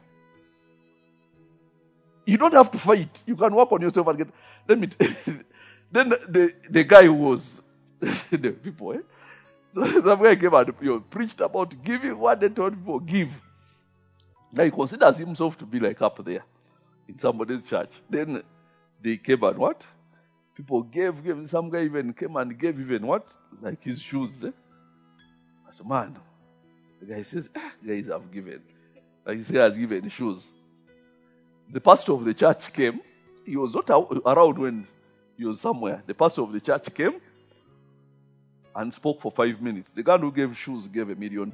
You don't have to fight. You can work on yourself and get. Then the guy who was the people. So some guy came and preached about giving what they told people give. Now he considers himself to be like up there in somebody's church. Then they came and what? People gave. Some guy even came and gave even what? Like his shoes. I said, man, the guy says, guys have given. Like he has given shoes. The pastor of the church came. He was not around when he was somewhere. The pastor of the church came and spoke for 5 minutes. The guy who gave shoes gave $1 million.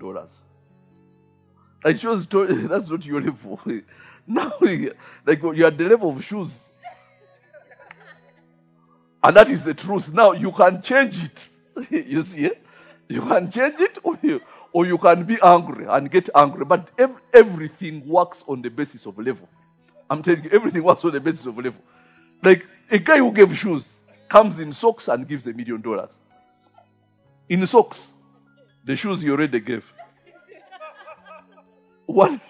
Like shoes, that's not your level. Now, like you're at the level of shoes. And that is the truth. Now, you can change it. You see it? You can change it or you can be angry and get angry. But everything works on the basis of level. I'm telling you, everything works on the basis of level. Like a guy who gave shoes comes in socks and gives $1 million. In socks, the shoes he already gave. $1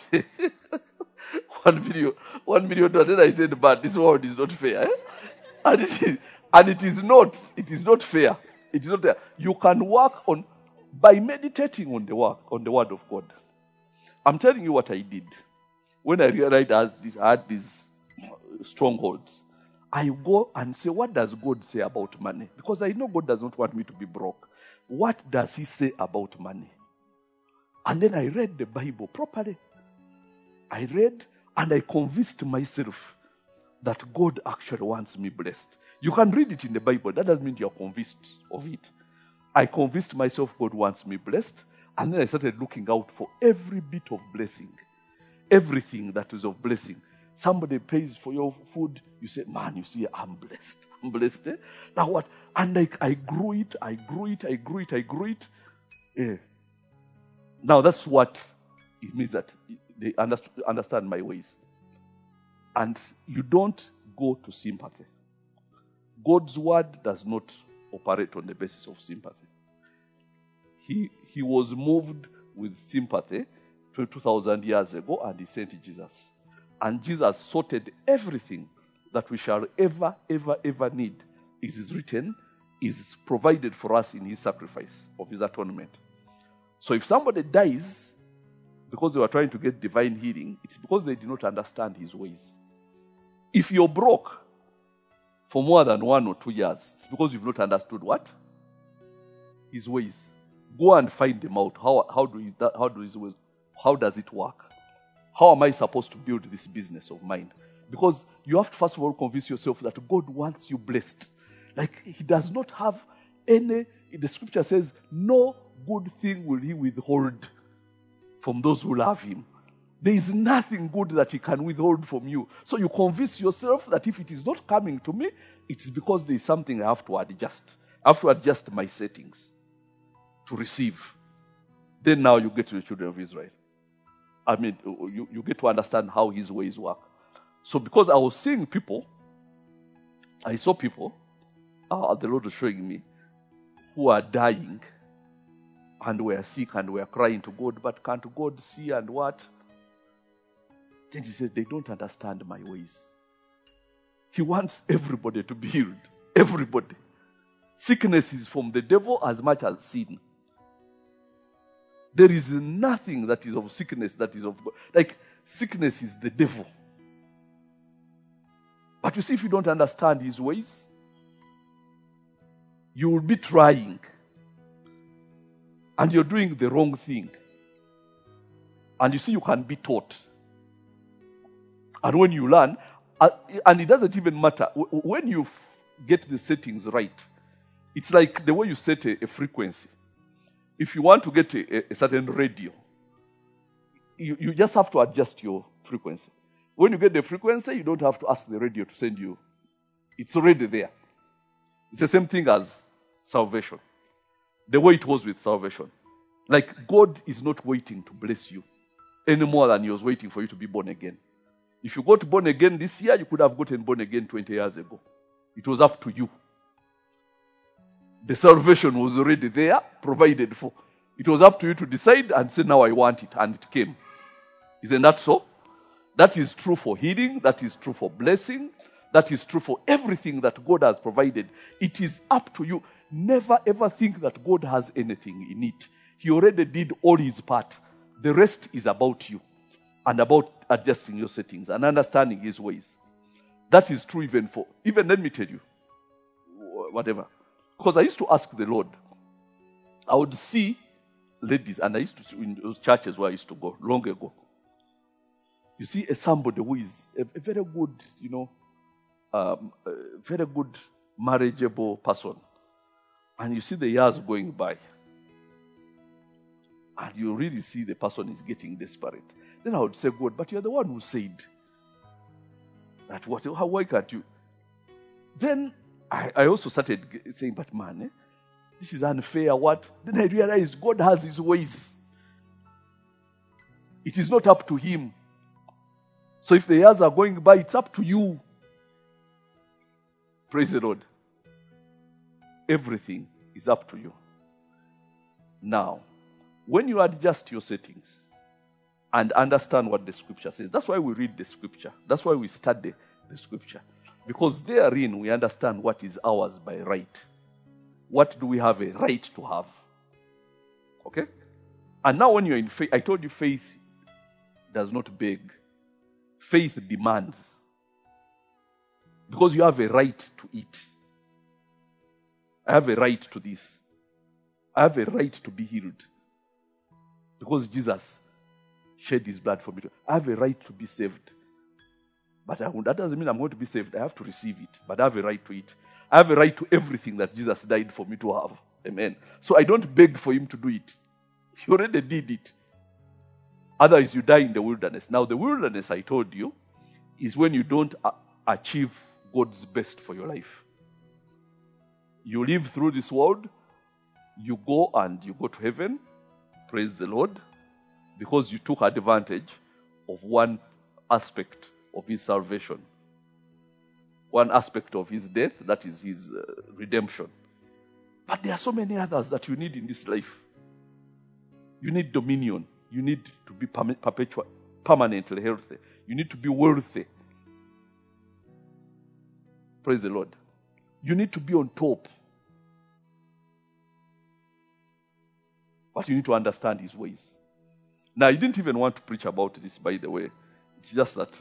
million. Then I said, but this world is not fair. And it is not fair. It is not fair. You can work on by meditating on the word of God. I'm telling you what I did. When I realized I had these strongholds, I go and say, what does God say about money? Because I know God does not want me to be broke. What does he say about money? And then I read the Bible properly. I read and I convinced myself that God actually wants me blessed. You can read it in the Bible. That doesn't mean you're convinced of it. I convinced myself God wants me blessed. And then I started looking out for every bit of blessing. Everything that is of blessing. Somebody pays for your food. You say, man, you see, I'm blessed. I'm blessed. Now what? And I grew it. Yeah. Now that's what it means, that they understand my ways. And you don't go to sympathy. God's word does not operate on the basis of sympathy. He was moved with sympathy 2,000 years ago, and he sent Jesus. And Jesus sorted everything that we shall ever need. It is written, is provided for us in his sacrifice of his atonement. So if somebody dies because they were trying to get divine healing, it's because they did not understand his ways. If you're broke for more than 1 or 2 years, it's because you've not understood what? His ways. Go and find them out. How does it work? How am I supposed to build this business of mine? Because you have to first of all convince yourself that God wants you blessed. Like he does not have any, the scripture says, no good thing will he withhold from those who love him. There is nothing good that he can withhold from you. So you convince yourself that if it is not coming to me, it's because there is something I have to adjust. I have to adjust my settings to receive. Then now you get to the children of Israel. I mean, you get to understand how his ways work. So because I was seeing people, I saw people, the Lord was showing me, who are dying and were sick and were crying to God, but can't God see and what? Then he said, they don't understand my ways. He wants everybody to be healed. Everybody. Sickness is from the devil as much as sin. There is nothing that is of sickness that is of God. Like, sickness is the devil. But you see, if you don't understand his ways, you will be trying and you're doing the wrong thing. And you see, you can be taught. And when you learn, and it doesn't even matter, when you get the settings right, it's like the way you set a frequency. If you want to get a certain radio, you just have to adjust your frequency. When you get the frequency, you don't have to ask the radio to send you. It's already there. It's the same thing as salvation. The way it was with salvation. Like, God is not waiting to bless you any more than he was waiting for you to be born again. If you got born again this year, you could have gotten born again 20 years ago. It was up to you. The salvation was already there, provided for. It was up to you to decide and say, now I want it, and it came. Isn't that so? That is true for healing, that is true for blessing, that is true for everything that God has provided. It is up to you. Never ever think that God has anything in it. He already did all his part. The rest is about you and about adjusting your settings and understanding his ways. That is true even let me tell you, whatever. Because I used to ask the Lord, I would see ladies, and I used to, in those churches where I used to go long ago, you see somebody who is a very good, very good marriageable person. And you see the years going by. And you really see the person is getting desperate. Then I would say, God, but you're the one who said that why can't you? Then I also started saying, but man, this is unfair. What? Then I realized God has his ways. It is not up to him. So if the years are going by, it's up to you. Praise the Lord. Everything is up to you. Now, when you adjust your settings and understand what the scripture says, that's why we read the scripture. That's why we study the scripture. Because therein we understand what is ours by right. What do we have a right to have? Okay? And now when you're in faith, I told you faith does not beg. Faith demands. Because you have a right to it. I have a right to this. I have a right to be healed. Because Jesus shed his blood for me. I have a right to be saved. But that doesn't mean I'm going to be saved. I have to receive it. But I have a right to it. I have a right to everything that Jesus died for me to have. Amen. So I don't beg for him to do it. He already did it. Otherwise you die in the wilderness. Now the wilderness, I told you, is when you don't achieve God's best for your life. You live through this world. You go to heaven. Praise the Lord. Because you took advantage of one aspect of his salvation. One aspect of his death, that is his redemption. But there are so many others that you need in this life. You need dominion. You need to be permanently healthy. You need to be wealthy. Praise the Lord. You need to be on top. But you need to understand his ways. Now, I didn't even want to preach about this, by the way. It's just that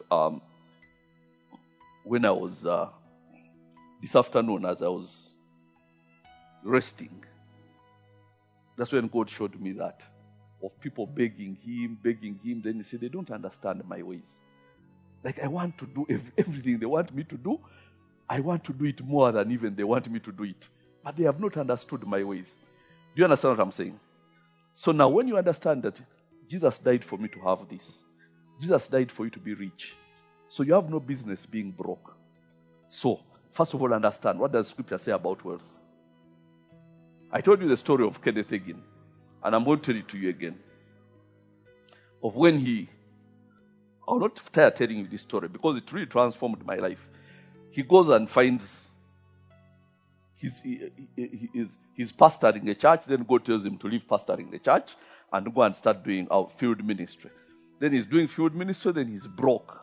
when I was, this afternoon, as I was resting, that's when God showed me that. Of people begging him. Then he said, they don't understand my ways. Like, I want to do everything they want me to do. I want to do it more than even they want me to do it. But they have not understood my ways. Do you understand what I'm saying? So now when you understand that Jesus died for me to have this. Jesus died for you to be rich. So you have no business being broke. So, first of all, understand, what does scripture say about wealth? I told you the story of Kenneth Hagin. And I'm going to tell it to you again. Of when I'll not tire telling you this story because it really transformed my life. He goes and finds, he's pastoring a church, then God tells him to leave pastoring the church and go and start doing our field ministry. Then he's doing field ministry, then he's broke.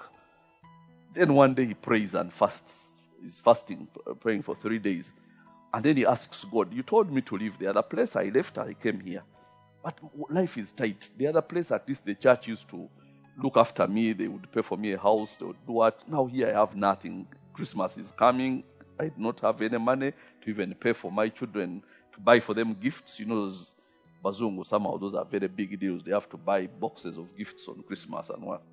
Then one day he prays and fasts. He's fasting, praying for 3 days. And then he asks God, you told me to leave the other place. I left, I came here. But life is tight. The other place, at least the church used to look after me. They would pay for me a house. They would do what? Now here I have nothing. Christmas is coming. I do not have any money to even pay for my children, to buy for them gifts. You know, those Bazungu, somehow those are very big deals. They have to buy boxes of gifts on Christmas and what.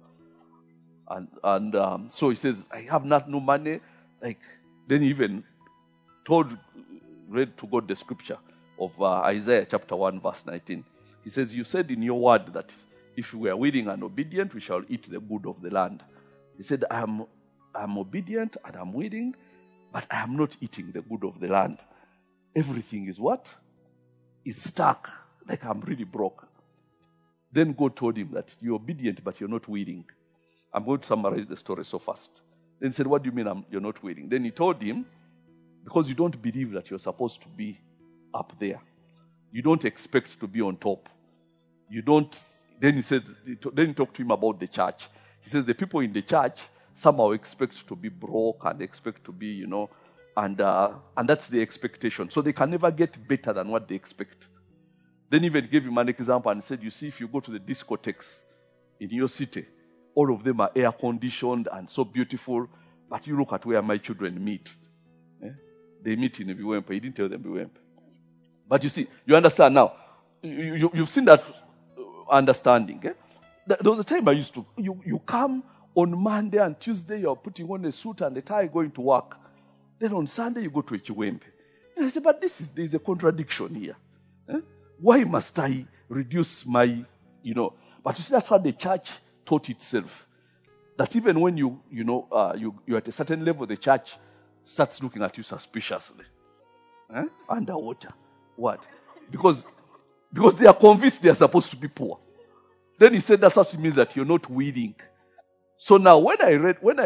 And so he says, I have no money. Like, then he even read to God the scripture of Isaiah chapter 1 verse 19. He says, you said in your word that if we are willing and obedient, we shall eat the good of the land. He said, I am obedient and I'm willing, but I am not eating the good of the land. Everything is what? Is stuck. Like I'm really broke. Then God told him that you're obedient, but you're not willing. I'm going to summarize the story so fast. Then he said, what do you mean you're not willing? Then he told him, because you don't believe that you're supposed to be up there. You don't expect to be on top. You don't. Then he talked to him about the church. He says the people in the church somehow expect to be broke and expect to be, and that's the expectation. So they can never get better than what they expect. Then even gave him an example and said, you see, if you go to the discotheques in your city, all of them are air conditioned and so beautiful, but you look at where my children meet. They meet in Biwempe. He didn't tell them Biwempe. But you see, you understand now. You've seen that understanding. There was a time I used to, you come on Monday and Tuesday, you're putting on a suit and a tie going to work. Then on Sunday, you go to a Chiwempe. And I said, but there's a contradiction here. Why must I reduce my, But you see, that's how the church taught itself. That even when you're at a certain level, the church starts looking at you suspiciously. Underwater. What? Because they are convinced they are supposed to be poor. Then he said that's what it means that you're not willing. So now when I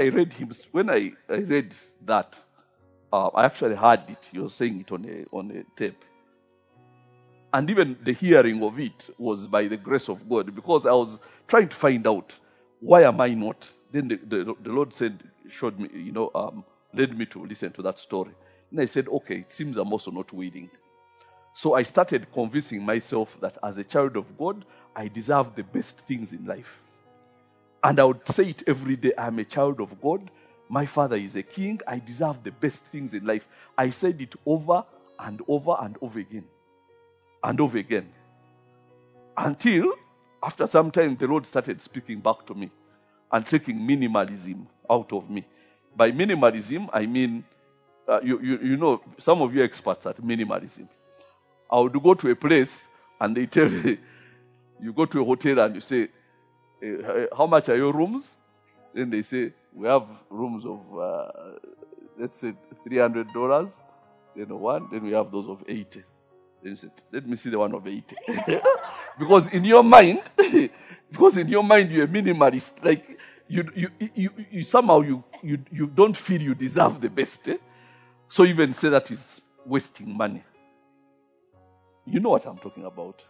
read that, I actually heard it. You're saying it on a tape. And even the hearing of it was by the grace of God, because I was trying to find out, why am I not? Then the Lord showed me, led me to listen to that story. And I said, okay, it seems I'm also not willing. So I started convincing myself that as a child of God, I deserve the best things in life. And I would say it every day, I'm a child of God. My father is a king. I deserve the best things in life. I said it over and over and over again. And over again. Until, after some time, the Lord started speaking back to me and taking minimalism out of me. By minimalism, I mean, some of you experts at minimalism. I would go to a place and they tell you, you go to a hotel and you say, how much are your rooms? Then they say, we have rooms of, let's say, $300. Then we have those of 80. Then you say, let me see the one of 80. Because in your mind, you're a minimalist. Like, you somehow you don't feel you deserve the best. So even say that is wasting money. You know what I'm talking about.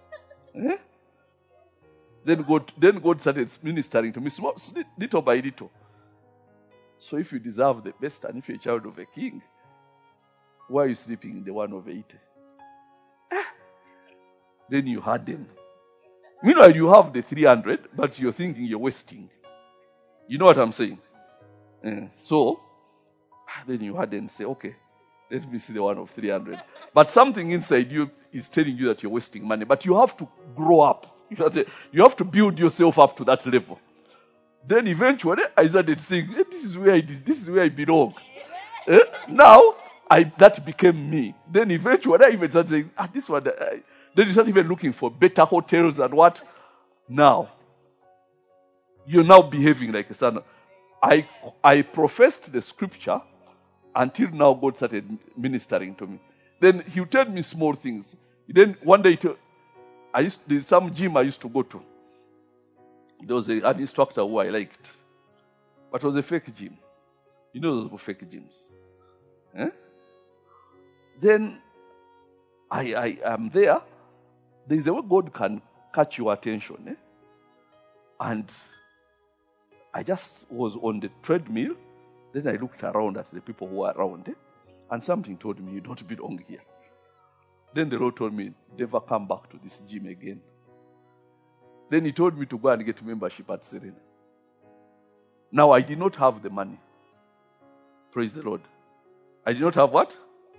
Then God started ministering to me little by little. So if you deserve the best and if you're a child of a king, why are you sleeping in the one of 80? Then you harden. Meanwhile, you have the 300, but you're thinking you're wasting. You know what I'm saying? So, then you harden and say, okay, let me see the one of 300. But something inside you is telling you that you're wasting money. But you have to grow up. You have to build yourself up to that level. Then eventually, I started saying, this is where I belong. Now, that became me. Then eventually, I even started saying, this one. Then you start even looking for better hotels and what? Now, you're now behaving like a son. I professed the scripture until now God started ministering to me. Then he would tell me small things. Then one day, there's some gym I used to go to. There was an instructor who I liked. But it was a fake gym. You know those fake gyms. Then I am there. There's a way God can catch your attention. And I just was on the treadmill. Then I looked around at the people who were around. And something told me, you don't belong here. Then the Lord told me, never come back to this gym again. Then he told me to go and get membership at Serena. Now, I did not have the money. Praise the Lord. I did not have what?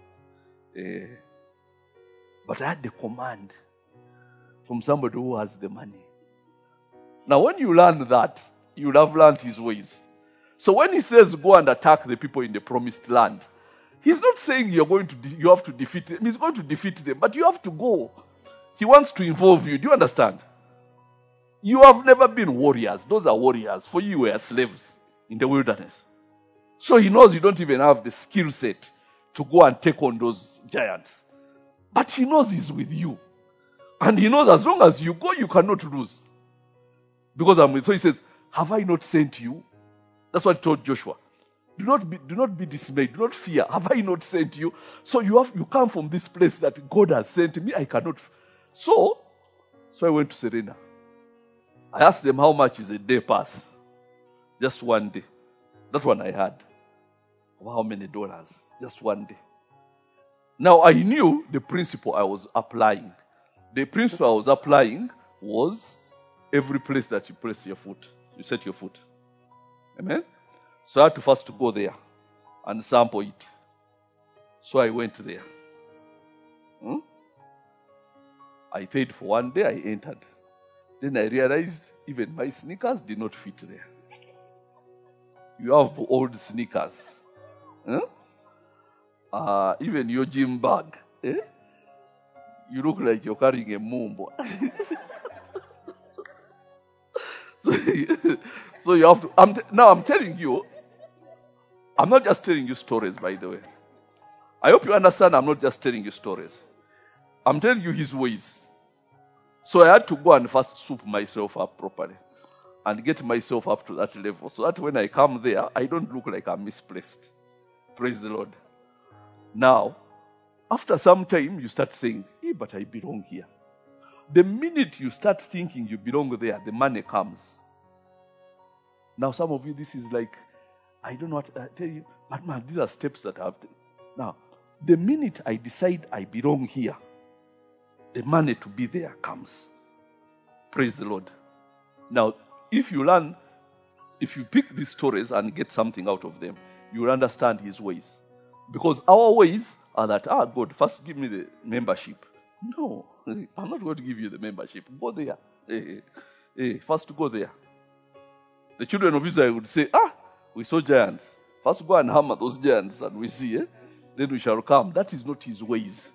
But I had the command from somebody who has the money. Now, when you learn that, you will have learned his ways. So when he says go and attack the people in the promised land, he's not saying you have to defeat them. He's going to defeat them, but you have to go. He wants to involve you. Do you understand? You have never been warriors. Those are warriors. For you were slaves in the wilderness. So he knows you don't even have the skill set to go and take on those giants. But he knows he's with you. And he knows as long as you go, you cannot lose. Because I'm with you. So he says, have I not sent you? That's what he told Joshua. Do not be dismayed. Do not fear. Have I not sent you? So you come from this place that God has sent me. I cannot. So I went to Serena. I asked them how much is a day pass. Just one day. That one I had. How many dollars? Just one day. Now I knew the principle I was applying. The principle I was applying was every place that you place your foot, you set your foot. Amen? So I had to first go there and sample it. So I went there. I paid for one day, I entered. Then I realized even my sneakers did not fit there. You have old sneakers. Even your gym bag. You look like you're carrying a mumbo. So you have to. Now I'm telling you. I'm not just telling you stories, by the way. I hope you understand. I'm not just telling you stories. I'm telling you his ways. So I had to go and first soup myself up properly and get myself up to that level so that when I come there, I don't look like I'm misplaced. Praise the Lord. Now, after some time, you start saying, hey, but I belong here. The minute you start thinking you belong there, the money comes. Now, some of you, this is like, I don't know what I tell you, but man, these are steps that I have to. Now, the minute I decide I belong here, the money to be there comes. Praise the Lord. Now, if you pick these stories and get something out of them, you will understand his ways. Because our ways are that, God, first give me the membership. No, I'm not going to give you the membership. Go there. First go there. The children of Israel would say, we saw giants. First go and hammer those giants and we see, then we shall come. That is not his ways.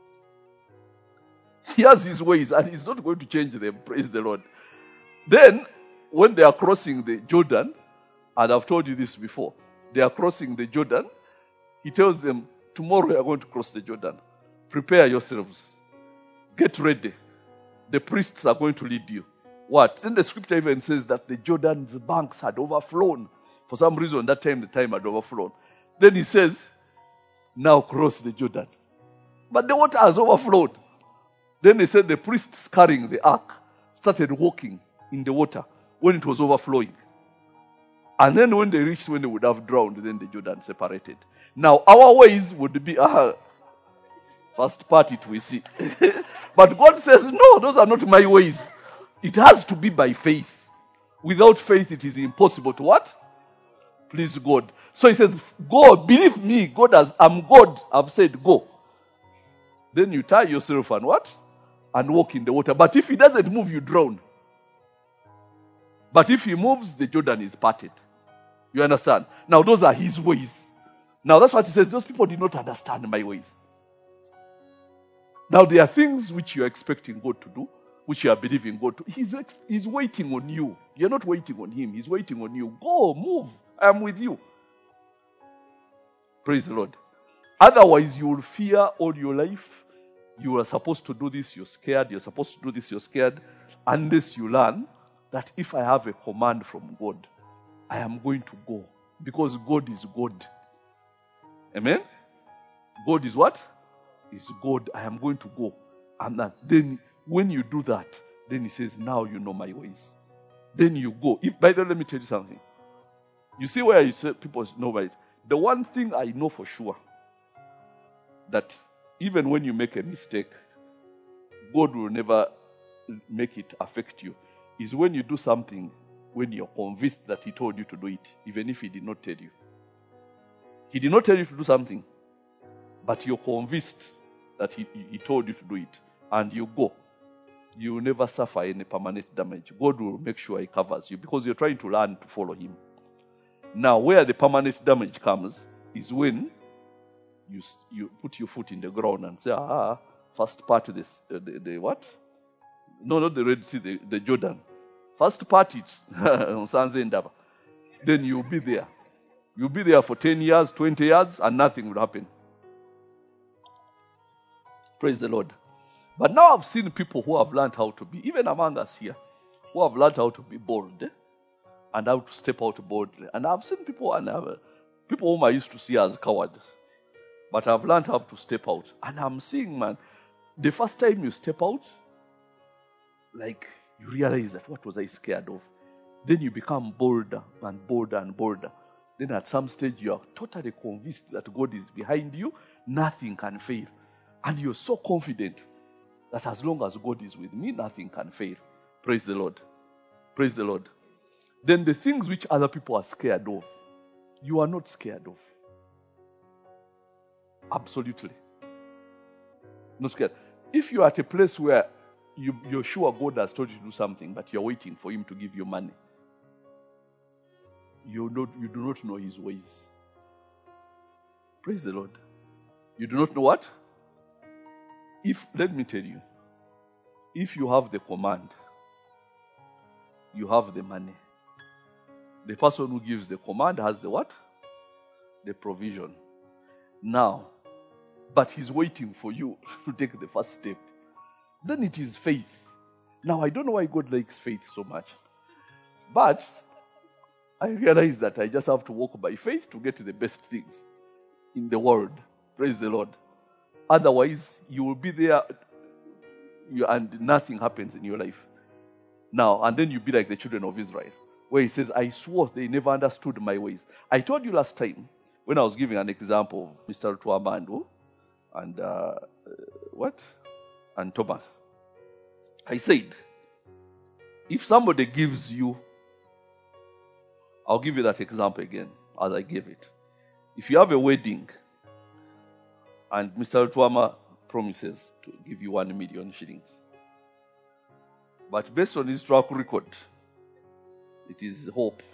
He has his ways and he's not going to change them. Praise the Lord. Then, when they are crossing the Jordan, and I've told you this before, they are crossing the Jordan, he tells them, tomorrow you are going to cross the Jordan. Prepare yourselves. Get ready. The priests are going to lead you. What? Then the scripture even says that the Jordan's banks had overflown. For some reason, that time the time had overflown. Then he says, now cross the Jordan. But the water has overflowed. Then they said the priests carrying the ark started walking in the water when it was overflowing. And then when they reached when they would have drowned, then the Jordan separated. Now our ways would be, first part it we see. But God says, no, those are not my ways. It has to be by faith. Without faith, it is impossible to what? Please God. So he says, go, believe me, I'm God, I've said go. Then you tie yourself and what? And walk in the water. But if he doesn't move, you drown. But if he moves, the Jordan is parted. You understand? Now those are his ways. Now that's what he says, those people did not understand my ways. Now there are things which you are expecting God to do, which you are believing God to. He's waiting on you. You're not waiting on him. He's waiting on you. Go, move. I am with you. Praise the Lord. Otherwise, you will fear all your life. You are supposed to do this, you're scared. You're supposed to do this, you're scared. Unless you learn that if I have a command from God, I am going to go. Because God is God. Amen? God is what? Is God. I am going to go. And then when you do that, then he says, now you know my ways. Then you go. By the way, let me tell you something. You see where you say people know my ways. The one thing I know for sure, that even when you make a mistake, God will never make it affect you, is when you do something when you're convinced that He told you to do it, even if He did not tell you. He did not tell you to do something, but you're convinced that he told you to do it, and you go. You will never suffer any permanent damage. God will make sure He covers you because you're trying to learn to follow Him. Now, where the permanent damage comes is when you put your foot in the ground and say, first part of this, the what? No, not the Red Sea, the Jordan. First part it, then you'll be there. You'll be there for 10 years, 20 years, and nothing will happen. Praise the Lord. But now I've seen people who have learned how to be, even among us here, who have learned how to be bold and how to step out boldly. And I've seen people, people whom I used to see as cowards, but I've learned how to step out. And I'm seeing, man, the first time you step out, like you realize that what was I scared of? Then you become bolder and bolder and bolder. Then at some stage you are totally convinced that God is behind you, nothing can fail. And you're so confident that as long as God is with me, nothing can fail. Praise the Lord. Praise the Lord. Then the things which other people are scared of, you are not scared of. Absolutely. Not scared. If you are at a place where you're sure God has told you to do something, but you're waiting for Him to give you money, you do not know His ways. Praise the Lord. You do not know what? Let me tell you, if you have the command, you have the money. The person who gives the command has the what? The provision. Now, but He's waiting for you to take the first step. Then it is faith. Now, I don't know why God likes faith so much, but I realize that I just have to walk by faith to get the best things in the world. Praise the Lord. Otherwise, you will be there and nothing happens in your life. Now, and then you'll be like the children of Israel, where He says, I swore they never understood my ways. I told you last time, when I was giving an example of Mr. Tuamando and and Thomas. I said, if somebody gives you, I'll give you that example again, as I gave it. If you have a wedding, and Mr. Tuama promises to give you 1 million shillings. But based on his track record, it is hope.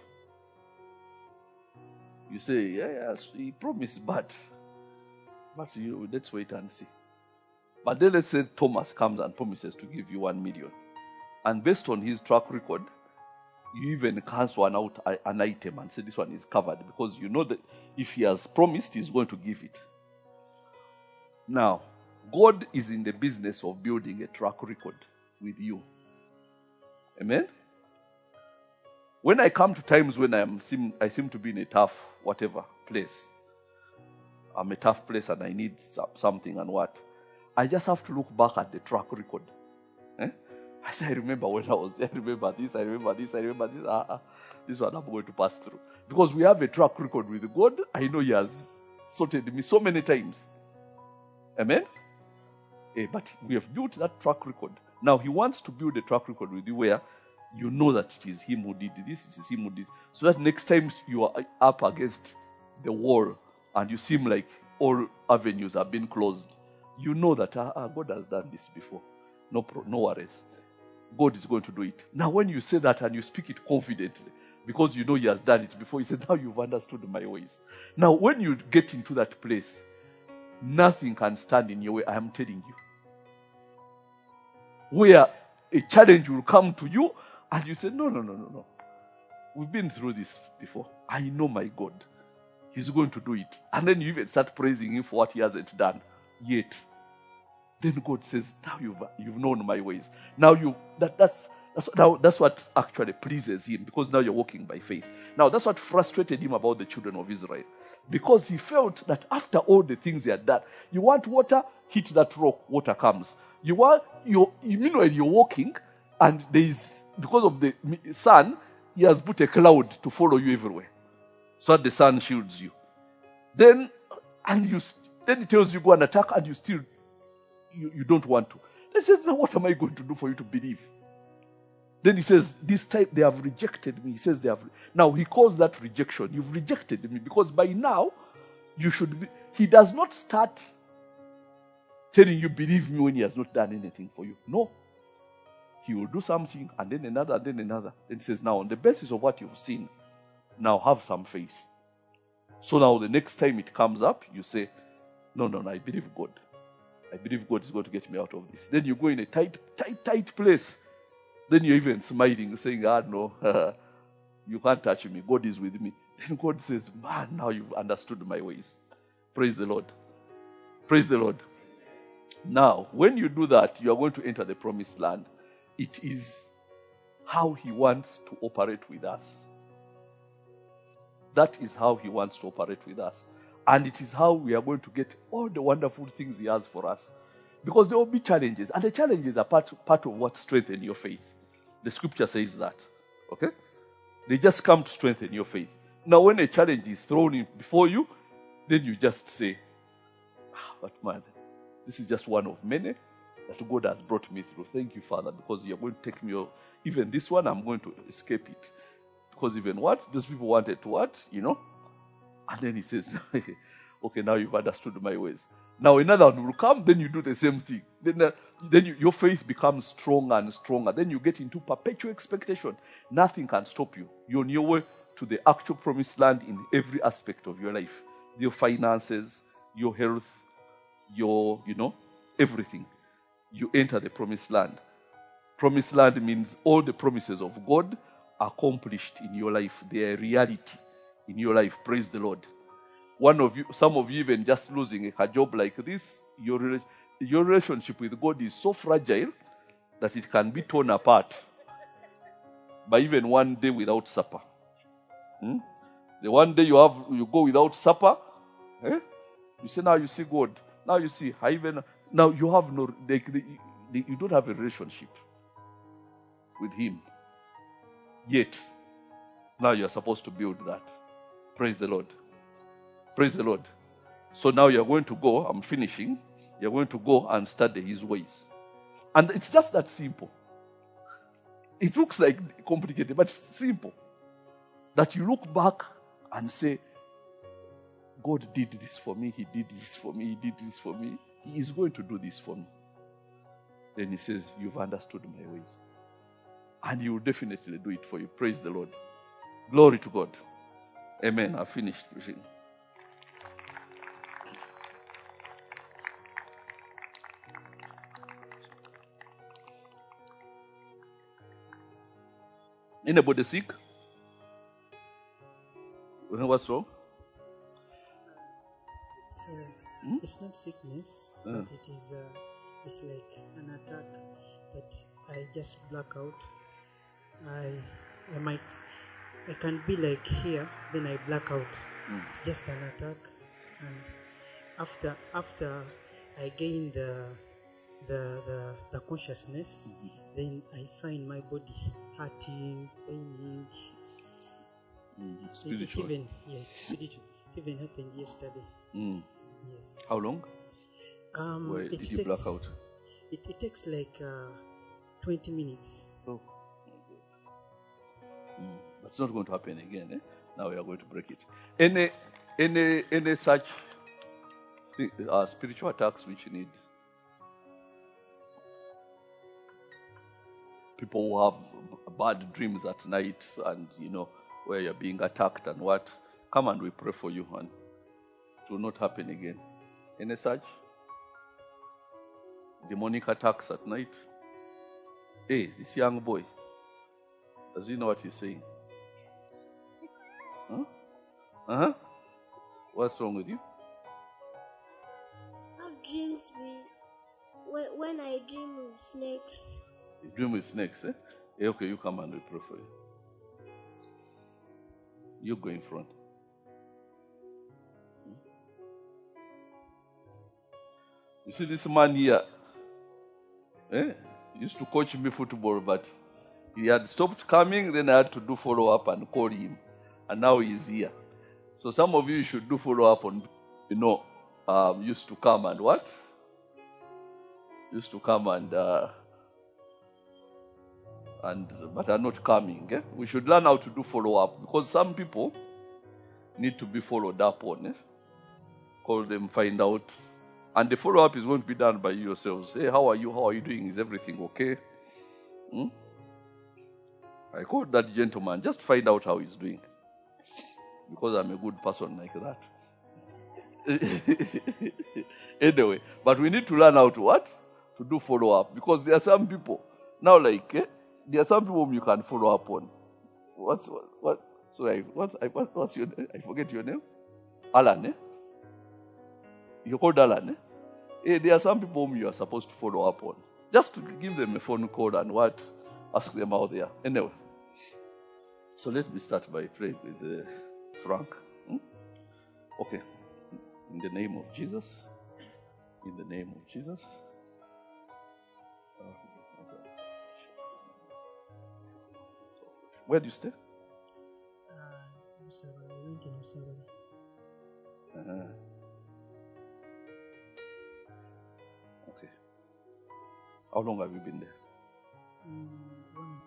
You say, yes, he promised, but let's wait and see. But then let's say Thomas comes and promises to give you 1 million. And based on his track record, you even cancel an item and say this one is covered because you know that if he has promised, he's going to give it. Now, God is in the business of building a track record with you. Amen? When I come to times when I seem to be in a tough whatever place, I'm a tough place and I need something and what, I just have to look back at the track record. I say, I remember when I was there, I remember this. This one I'm going to pass through. Because we have a track record with God. I know He has sorted me so many times. Amen? But we have built that track record. Now He wants to build a track record with you where you know that it is Him who did this, it is Him who did this. So that next time you are up against the wall and you seem like all avenues have been closed, you know that God has done this before. No worries. God is going to do it. Now when you say that and you speak it confidently, because you know He has done it before, He says, now you've understood my ways. Now when you get into that place, nothing can stand in your way, I am telling you. Where a challenge will come to you and you say, no. We've been through this before. I know my God. He's going to do it. And then you even start praising Him for what He hasn't done yet. Then God says, now you've known my ways. Now that's what actually pleases Him, because now you're walking by faith. Now that's what frustrated Him about the children of Israel. Because He felt that after all the things He had done, you want water, hit that rock, water comes. Meanwhile you're walking, and because of the sun, He has put a cloud to follow you everywhere, so that the sun shields you. Then, and Then he tells you go and attack, and you still you don't want to. He says, now what am I going to do for you to believe? Then he says, this time they have rejected me. He says they have. Now he calls that rejection. You've rejected me, because by now you should be. He does not start telling you believe me when he has not done anything for you. No. He will do something, and then another, and then another. Then he says, now on the basis of what you've seen, now have some faith. So now the next time it comes up, you say, no, I believe God. I believe God is going to get me out of this. Then you go in a tight place. Then you're even smiling, saying, no, you can't touch me. God is with me. Then God says, man, now you've understood my ways. Praise the Lord. Praise the Lord. Now, when you do that, you are going to enter the promised land. It is how he wants to operate with us. That is how he wants to operate with us. And it is how we are going to get all the wonderful things he has for us. Because there will be challenges. And the challenges are part of what strengthens your faith. The scripture says that. Okay? They just come to strengthen your faith. Now, when a challenge is thrown in before you, then you just say, but man, this is just one of many that God has brought me through. Thank you, Father, because you're going to take me over. Even this one, I'm going to escape it. Because even what? Those people wanted to what? And then he says, okay, now you've understood my ways. Now another one will come, then you do the same thing. Then your faith becomes stronger and stronger. Then you get into perpetual expectation. Nothing can stop you. You're on your way to the actual promised land in every aspect of your life. Your finances, your health, your, everything. You enter the promised land. Promised land means all the promises of God accomplished in your life. They are reality in your life. Praise the Lord. Some of you even just losing a job like this, your relationship with God is so fragile that it can be torn apart by even one day without supper. The one day you go without supper, you say, now you see God. Now you see, now you have you don't have a relationship with Him. Yet, now you are supposed to build that. Praise the Lord. Praise the Lord. So now you're going to go, I'm finishing, you're going to go and study His ways. And it's just that simple. It looks like complicated, but it's simple. That you look back and say, God did this for me, He did this for me, He did this for me. He is going to do this for me. Then He says, you've understood my ways. And He will definitely do it for you. Praise the Lord. Glory to God. Amen. I've finished preaching. Anybody sick? What's wrong? It's not sickness, but it is. It's like an attack that I just black out. I can be like here, then I black out. It's just an attack, and after I gain the consciousness, then I find my body hurting, paining. Spiritual. It's spiritual. It even happened yesterday. Yes. How long? Where it did takes, you black out? It takes like 20 minutes. Oh. That's not going to happen again. Now we are going to break it. Any such spiritual attacks which you need? People who have bad dreams at night and, where you're being attacked and what, come and we pray for you and it will not happen again. Any such? Demonic attacks at night? Hey, this young boy, does he know what he's saying? Huh? What's wrong with you? I have dreams when I dream of snakes. You dream with snakes, eh? Hey, okay, you come and we pray for you. You go in front. You see this man here? He used to coach me football, but he had stopped coming, then I had to do follow-up and call him. And now he's here. So some of you should do follow-up on, used to come and what? Used to come and but are not coming. Eh? We should learn how to do follow up, because some people need to be followed up on. Eh? Call them, find out, and the follow up is going to be done by yourselves. Hey, how are you? How are you doing? Is everything okay? Hmm? I called that gentleman, just find out how he's doing, because I'm a good person like that. Anyway, but we need to learn how to what? To do follow up, because there are some people now, like there are some people whom you can follow up on. What? Sorry, what's your name? I forget your name. Alan, eh? You're called Alan, eh? There are some people whom you are supposed to follow up on. Just to give them a phone call and what? Ask them how they are. Anyway, so let me start by praying with Frank. Okay. In the name of Jesus. In the name of Jesus. Where do you stay? Usagara. I went in Usagara. Okay. How long have you been there? 1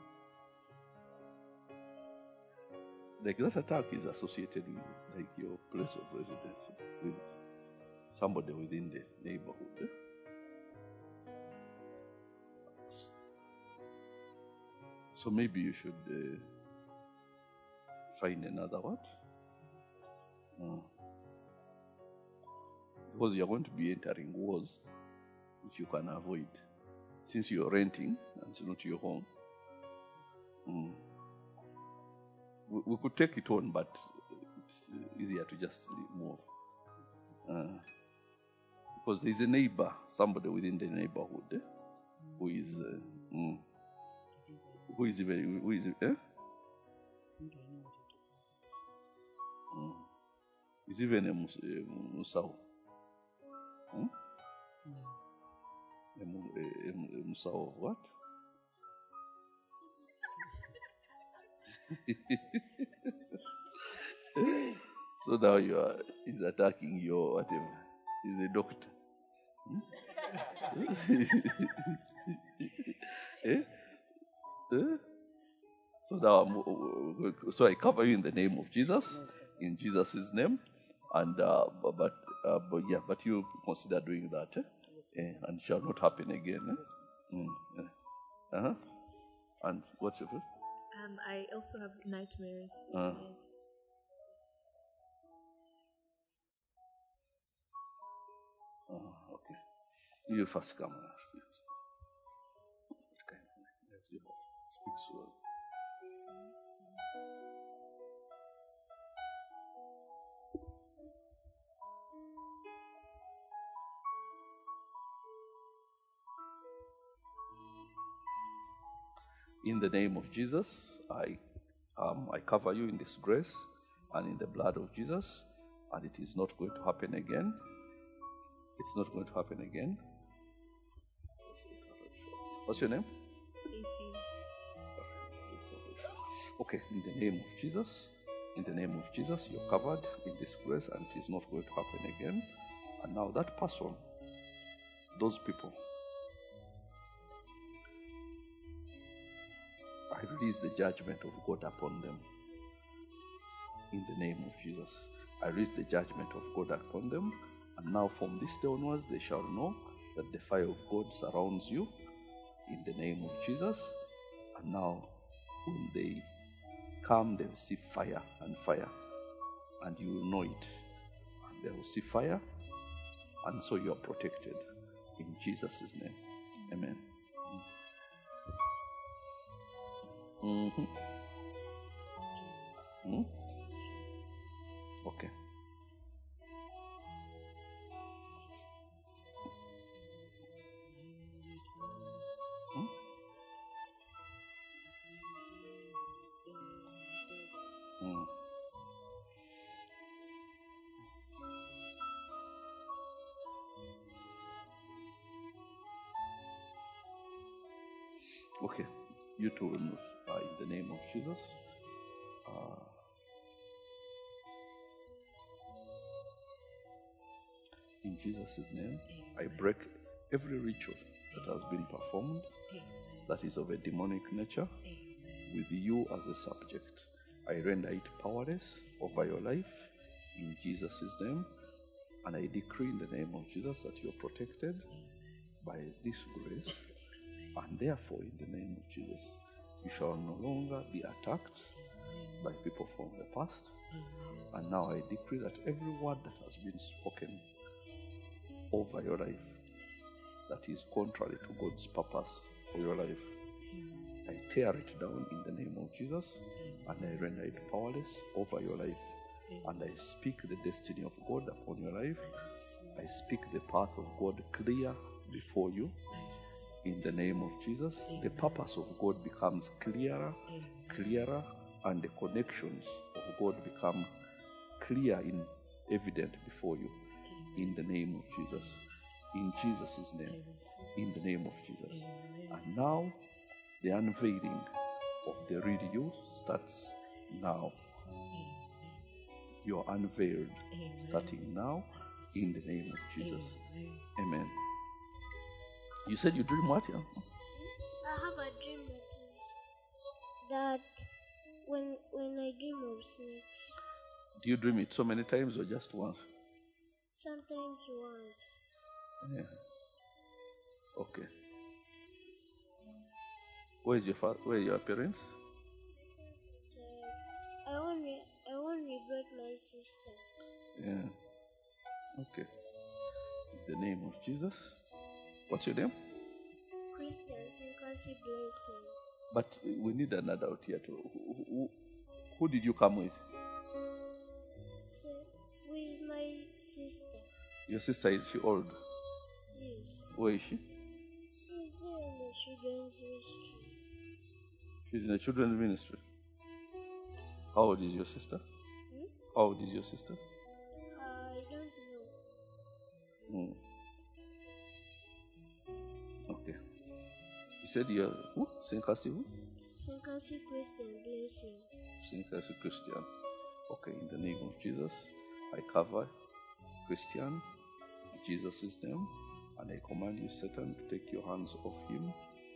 Like that attack is associated with like your place of residence, with somebody within the neighborhood. Eh? So maybe you should find another what? Because you're going to be entering wars which you can avoid, since you're renting and it's not your home. We could take it on, but it's easier to just move. Because there's a neighbor, somebody within the neighborhood who is is even a Musau. A Musau of what? So now he's attacking your whatever. He's a doctor. So now so I cover you in the name of Jesus, in Jesus' name, and but you consider doing that, and it shall not happen again. And what's your first? I also have nightmares. Okay. You first come and ask you. Okay. Let's go. Speak slowly. In the name of Jesus, I cover you in this grace and in the blood of Jesus, and it is not going to happen again. It's not going to happen again. What's your name? Stacy. Okay, in the name of Jesus, you're covered in this grace, and it is not going to happen again. And now that person, those people, I release the judgment of God upon them. In the name of Jesus, I release the judgment of God upon them. And now from this day onwards, they shall know that the fire of God surrounds you. In the name of Jesus. And now when they come, they will see fire. And you will know it. And they will see fire. And so you are protected. In Jesus' name. Amen. Okay. Okay, you two will move in the name of Jesus. In Jesus' name, I break every ritual that has been performed that is of a demonic nature with you as a subject. I render it powerless over your life in Jesus' name. And I decree in the name of Jesus that you are protected by this grace. And therefore, in the name of Jesus, you shall no longer be attacked by people from the past. And now I decree that every word that has been spoken over your life that is contrary to God's purpose for your life, I tear it down in the name of Jesus, and I render it powerless over your life. And I speak the destiny of God upon your life. I speak the path of God clear before you. In the name of Jesus, the purpose of God becomes clearer, and the connections of God become clear and evident before you. In the name of Jesus. In Jesus' name. In the name of Jesus. And now, the unveiling of the real you starts now. You are unveiled starting now in the name of Jesus. Amen. You said you dream what? Yeah? I have a dream that when I dream of snakes, Do you dream it so many times or just once? sometimes once. Yeah. Okay. Where is your father? Where are your parents? So I won't regret my sister. Yeah. Okay. In the name of Jesus. What's your name? Christian Sinkasi Blessing. But we need an adult here too. Who did you come with? So with my sister. Your sister, is she old? Yes. Where is she? She's here in the children's ministry. She's in the children's ministry. How old is your sister? How old is your sister? I don't know. Okay. You said you're who? Sinkasi who? Sinkasi Christian Blessing. Sinkasi Christian. Okay, in the name of Jesus, I cover Christian in Jesus' name, and I command you, Satan, to take your hands off him.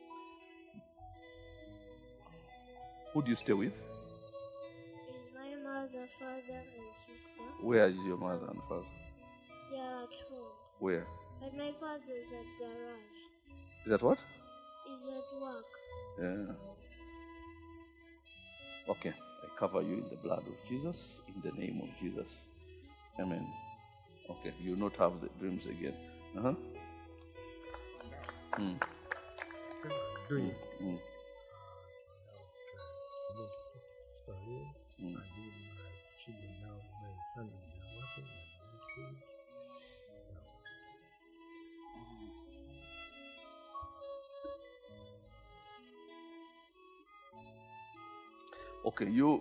Who do you stay with? Is my mother, father, and sister. Where is your mother and father? They are at home. Where? But my father is at garage. Is that what? Is at work. Yeah. Okay, I cover you in the blood of Jesus, in the name of Jesus. Amen. Okay, you will not have the dreams again. Doing Mm. studying. Mm. I leave my children now. My son is there working. My kids. Okay, you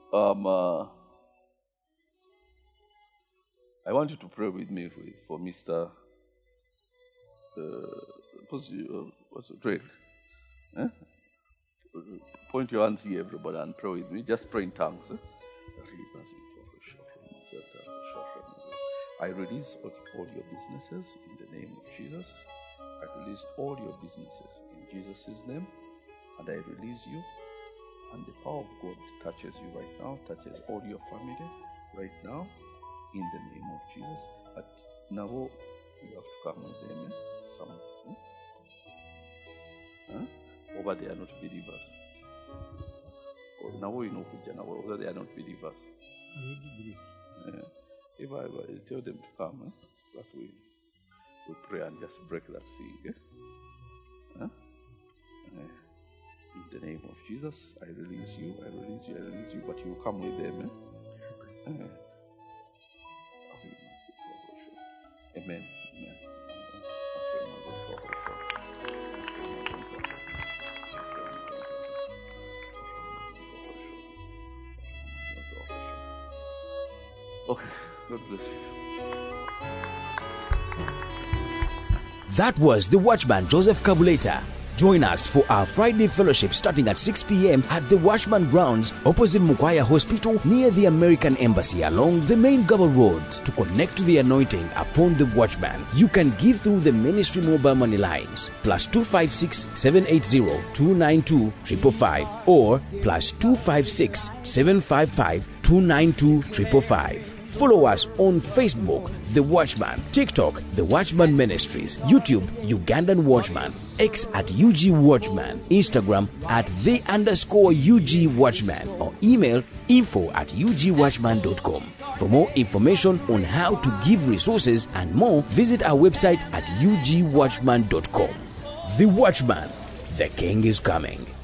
I want you to pray with me for Mr. What's it, Drake? Point your hands here, everybody, and pray with me. Just pray in tongues. I release all your businesses in the name of Jesus. I release all your businesses in Jesus' name, and I release you. And the power of God touches you right now, touches all your family right now, in the name of Jesus. But now you have to come with them. Some, over they are not believers. Or now you know whether they are not believers. If I tell them to come, so that we pray and just break that thing. In the name of Jesus, I release you, but you come with them. Amen. Okay, God bless you. That was the Watchman Joseph Kabuleta, Join us for our Friday fellowship starting at 6 p.m. at the Watchman Grounds opposite Mukwaya Hospital near the American Embassy along the main Gaba Road. To connect to the anointing upon the Watchman, you can give through the ministry mobile money lines +256 780 292 555 or +256 755 292 555. Follow us on Facebook, The Watchman, TikTok, The Watchman Ministries, YouTube, Ugandan Watchman, X at UG Watchman, Instagram at @the_UG Watchman, or email info@ugwatchman.com. For more information on how to give resources and more, visit our website at ugwatchman.com. The Watchman, the King is coming.